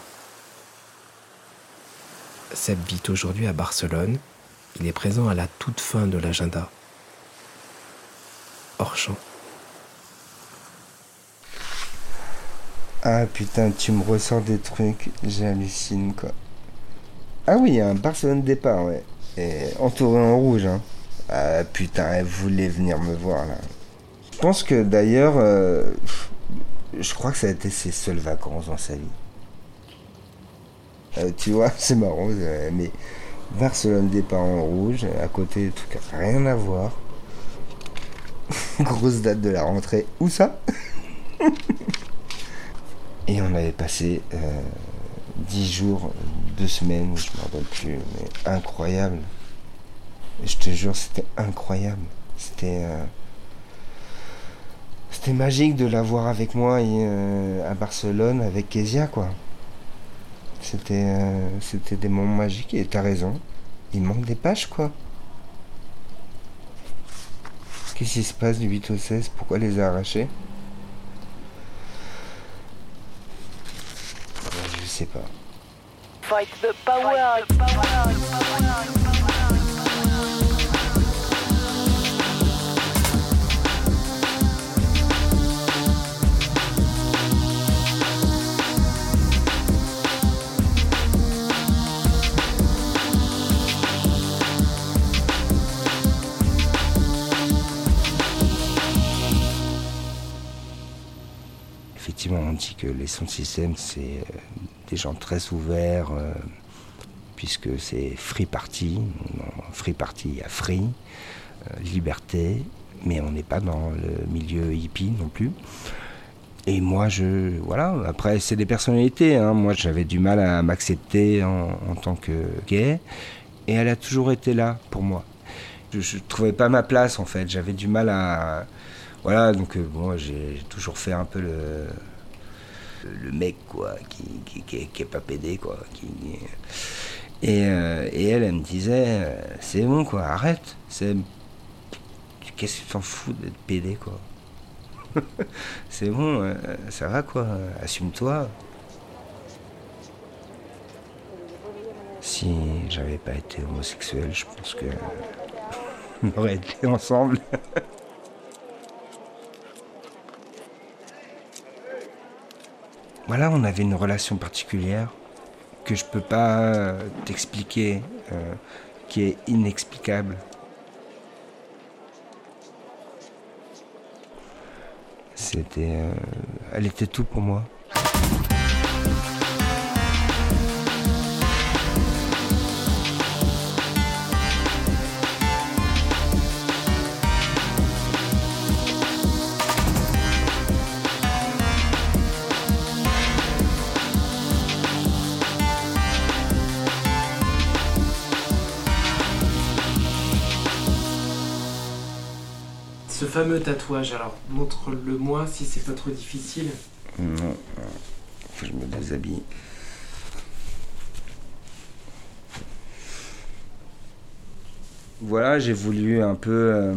Seb vit aujourd'hui à Barcelone. Il est présent à la toute fin de l'agenda. Hors champ. Ah putain, tu me ressors des trucs, j'hallucine, quoi. Ah oui, un Barcelone départ, ouais. Et entouré en rouge, hein. Ah putain, elle voulait venir me voir, là. Je pense que d'ailleurs, euh, je crois que ça a été ses seules vacances dans sa vie. Euh, tu vois, c'est marrant, euh, mais Barcelone départ en rouge, à côté des trucs rien à voir. Grosse date de la rentrée. Où ça? Et on avait passé euh, dix jours, deux semaines, je ne me rappelle plus, mais incroyable. Et je te jure, c'était incroyable. C'était euh, c'était magique de la voir avec moi et, euh, à Barcelone avec Kezia, quoi. C'était euh, c'était des moments magiques et t'as raison. Il manque des pages, quoi. Qu'est-ce qui se passe du huit au seize? Pourquoi les a arrachés? sais pas. Fight the power. Effectivement, on dit que les sound systems, c'est euh, des gens très ouverts, euh, puisque c'est free party. Dans free party, il y a free, euh, liberté, mais on n'est pas dans le milieu hippie non plus. Et moi, je... Voilà, après, c'est des personnalités. Hein. Moi, j'avais du mal à m'accepter en, en tant que gay, et elle a toujours été là pour moi. Je ne trouvais pas ma place, en fait. J'avais du mal à... Voilà, donc euh, moi, j'ai, j'ai toujours fait un peu le... le mec, quoi, qui, qui, qui, qui est pas pédé, quoi. Qui, et, euh, et elle, elle me disait, euh, c'est bon, quoi, arrête. C'est... Qu'est-ce que tu t'en fous d'être pédé, quoi. C'est bon, euh, ça va, quoi, assume-toi. Si j'avais pas été homosexuel, je pense que on aurait été ensemble. Voilà, on avait une relation particulière que je peux pas t'expliquer, euh, qui est inexplicable. C'était, euh, elle était tout pour moi. Ce fameux tatouage, alors, montre-le-moi si c'est pas trop difficile. Non, faut que je me déshabille. Voilà, j'ai voulu un peu euh,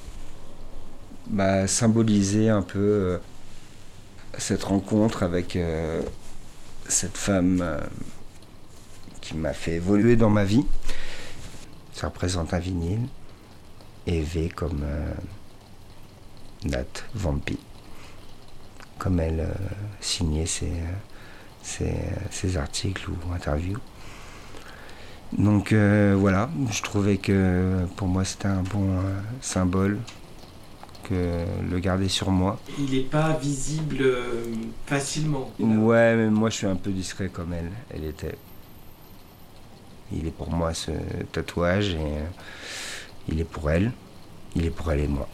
bah, symboliser un peu euh, cette rencontre avec euh, cette femme euh, qui m'a fait évoluer dans ma vie. Ça représente un vinyle et V comme euh, Nat Vampi, comme elle euh, signait ses, ses, ses articles ou interviews. Donc euh, voilà, je trouvais que pour moi c'était un bon euh, symbole que le garder sur moi. Il n'est pas visible euh, facilement. Ouais, mais moi je suis un peu discret comme elle, elle était. Il est pour moi ce tatouage et euh, il est pour elle, il est pour elle et moi.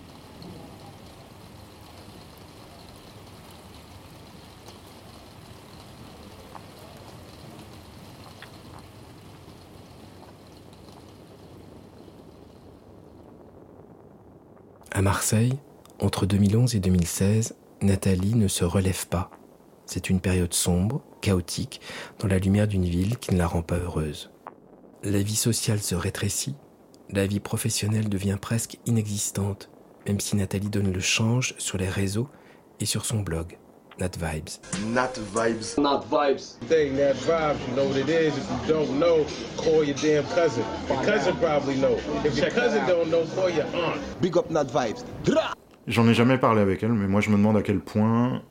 À Marseille, entre deux mille onze et deux mille seize, Nathalie ne se relève pas. C'est une période sombre, chaotique, dans la lumière d'une ville qui ne la rend pas heureuse. La vie sociale se rétrécit, la vie professionnelle devient presque inexistante, même si Nathalie donne le change sur les réseaux et sur son blog, Nat Vibes. Nat Vibes. Nat Vibes. Thing, Nat Vibes, you know what it is. If you don't know, call your damn cousin. Your cousin probably know. If your cousin don't know, call your aunt. Big up Nat Vibes. J'en ai jamais parlé avec elle, mais moi je me demande à quel point...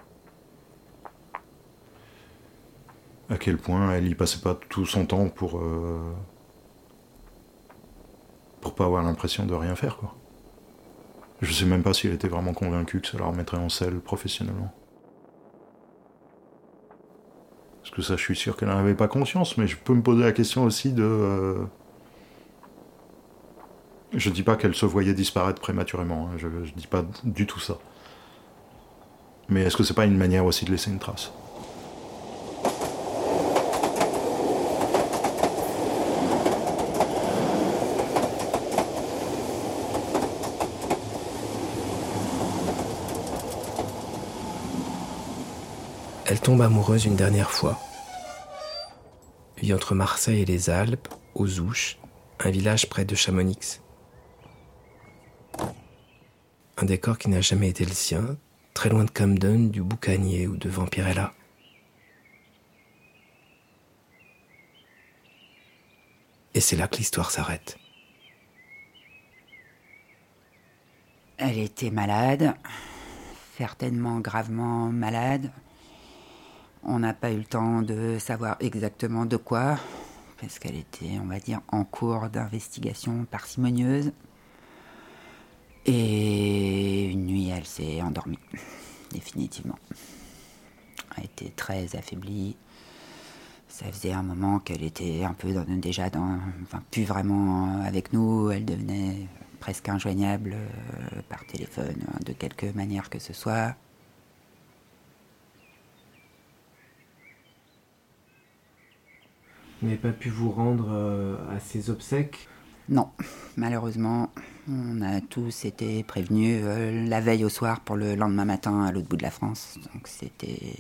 à quel point elle y passait pas tout son temps pour... Euh... pour pas avoir l'impression de rien faire, quoi. Je sais même pas si elle était vraiment convaincue que ça la remettrait en selle professionnellement. Parce que ça, je suis sûr qu'elle n'en avait pas conscience, mais je peux me poser la question aussi de... Euh... Je dis pas qu'elle se voyait disparaître prématurément, hein. je, je dis pas du tout ça. Mais est-ce que c'est pas une manière aussi de laisser une trace ? Elle tombe amoureuse une dernière fois. Vit entre Marseille et les Alpes, aux Ouches, un village près de Chamonix. Un décor qui n'a jamais été le sien, très loin de Camden, du Boucanier ou de Vampirella. Et c'est là que l'histoire s'arrête. Elle était malade, certainement gravement malade. On n'a pas eu le temps de savoir exactement de quoi, parce qu'elle était, on va dire, en cours d'investigation parcimonieuse. Et une nuit, elle s'est endormie, définitivement. Elle était très affaiblie. Ça faisait un moment qu'elle était un peu dans, déjà dans, enfin, plus vraiment avec nous. Elle devenait presque injoignable euh, par téléphone, de quelque manière que ce soit. Vous n'avez pas pu vous rendre euh, à ses obsèques ? Non, malheureusement, on a tous été prévenus euh, la veille au soir pour le lendemain matin à l'autre bout de la France. Donc c'était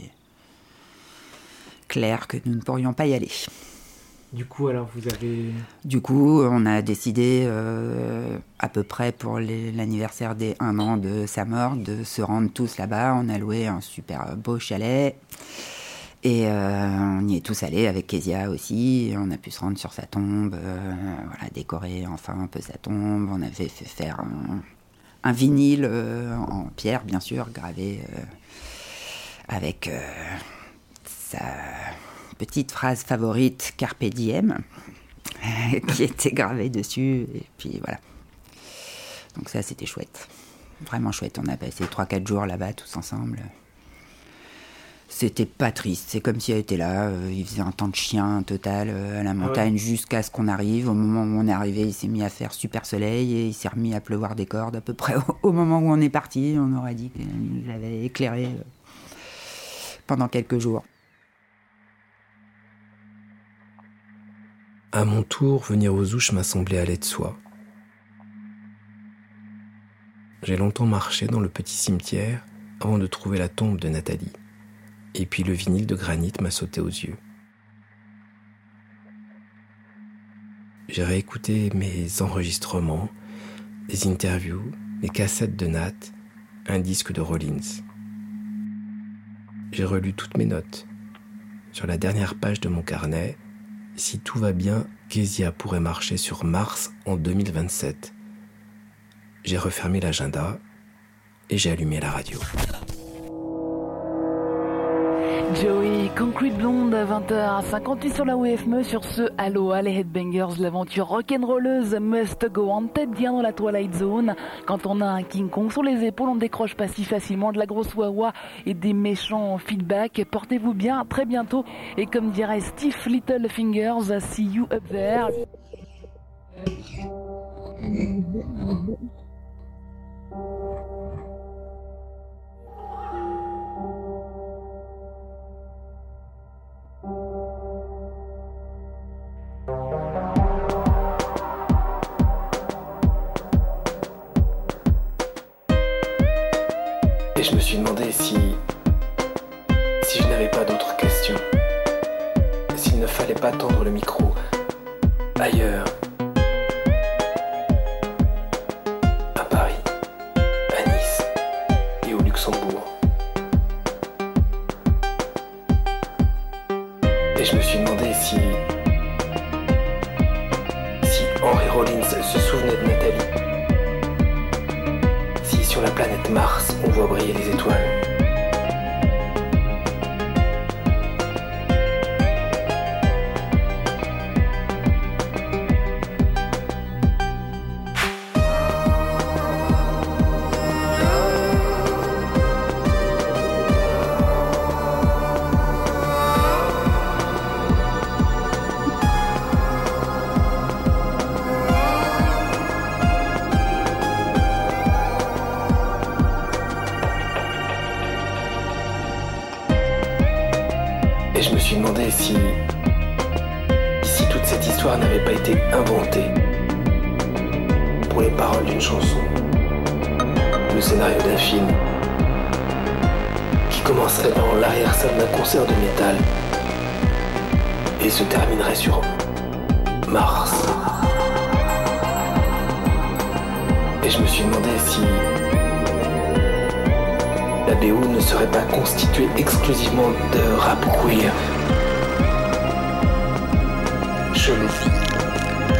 clair que nous ne pourrions pas y aller. Du coup, alors vous avez... Du coup, on a décidé, euh, à peu près pour les, l'anniversaire des un an de sa mort, de se rendre tous là-bas. On a loué un super beau chalet. Et euh, on y est tous allés avec Kezia aussi. On a pu se rendre sur sa tombe, euh, voilà, décorer enfin un peu sa tombe. On avait fait faire un, un vinyle euh, en pierre, bien sûr, gravé euh, avec euh, sa petite phrase favorite, Carpe Diem, qui était gravée dessus. Et puis voilà. Donc ça, c'était chouette. Vraiment chouette. On a passé trois quatre jours là-bas tous ensemble. C'était pas triste, c'est comme si elle était là, euh, il faisait un temps de chien total euh, à la montagne ah ouais. Jusqu'à ce qu'on arrive. Au moment où on est arrivé, il s'est mis à faire super soleil et il s'est remis à pleuvoir des cordes à peu près au, au moment où on est parti. On aurait dit qu'il nous avait éclairé euh, pendant quelques jours. À mon tour, venir aux Ouches m'a semblé aller de soi. J'ai longtemps marché dans le petit cimetière avant de trouver la tombe de Nathalie. Et puis le vinyle de granit m'a sauté aux yeux. J'ai réécouté mes enregistrements, des interviews, des cassettes de Nat, un disque de Rollins. J'ai relu toutes mes notes. Sur la dernière page de mon carnet, si tout va bien, Kezia pourrait marcher sur Mars en deux mille vingt-sept. J'ai refermé l'agenda et j'ai allumé la radio. Joey, Concrete Blonde, vingt heures cinquante-huit sur la W F M E. Sur ce, Aloha les Headbangers, l'aventure rock'n'rolleuse must go on, tête bien dans la Twilight Zone. Quand on a un King Kong sur les épaules, on décroche pas si facilement de la grosse wawa et des méchants feedback. Portez-vous bien, à très bientôt. Et comme dirait Steve Littlefingers, see you up there. Et je me suis demandé si, si je n'avais pas d'autres questions, s'il ne fallait pas tendre le micro ailleurs, à Paris, à Nice et au Luxembourg. Et je me suis demandé si, si Henry Rollins se souvenait de Nathalie. Sur la planète Mars, on voit briller les étoiles. Et je me suis demandé si, si toute cette histoire n'avait pas été inventée pour les paroles d'une chanson, le scénario d'un film qui commencerait dans l'arrière-salle d'un concert de métal et se terminerait sur Mars. Et je me suis demandé si la B O ne serait pas constituée exclusivement de rap queer. Chelou.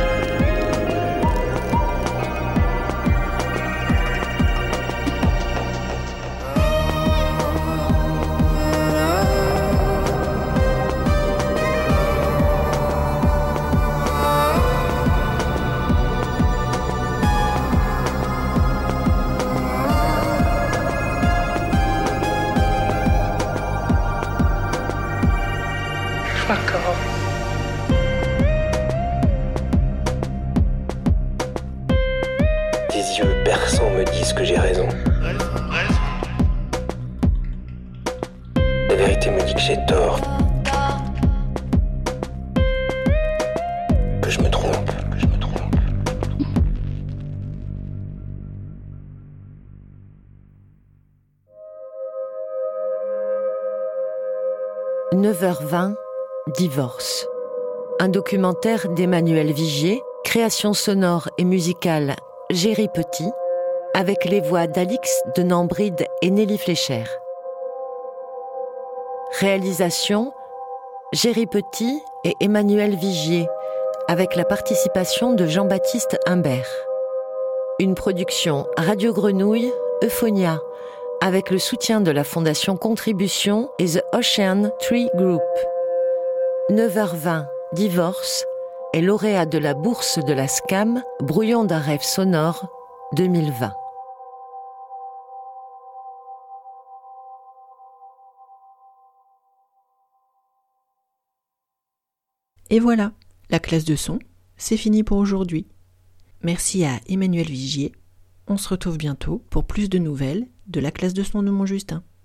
yeux perçants me disent que j'ai raison. La vérité me dit que j'ai tort. Que je me trompe, que je me trompe. neuf heures vingt, Divorce. Un documentaire d'Emmanuel Vigier, création sonore et musicale Géry Petit, avec les voix d'Alix de Nambride et Nelly Flécher. Réalisation Géry Petit et Emmanuel Vigier, avec la participation de Jean-Baptiste Humbert. Une production Radio Grenouille, Euphonia, avec le soutien de la Fondation Contribution et The Ocean Tree Group. neuf heures vingt, Divorce, est lauréat de la bourse de la SCAM Brouillon d'un rêve sonore deux mille vingt. Et voilà, la classe de son, c'est fini pour aujourd'hui. Merci à Emmanuel Vigier. On se retrouve bientôt pour plus de nouvelles de la classe de son de Montjustin.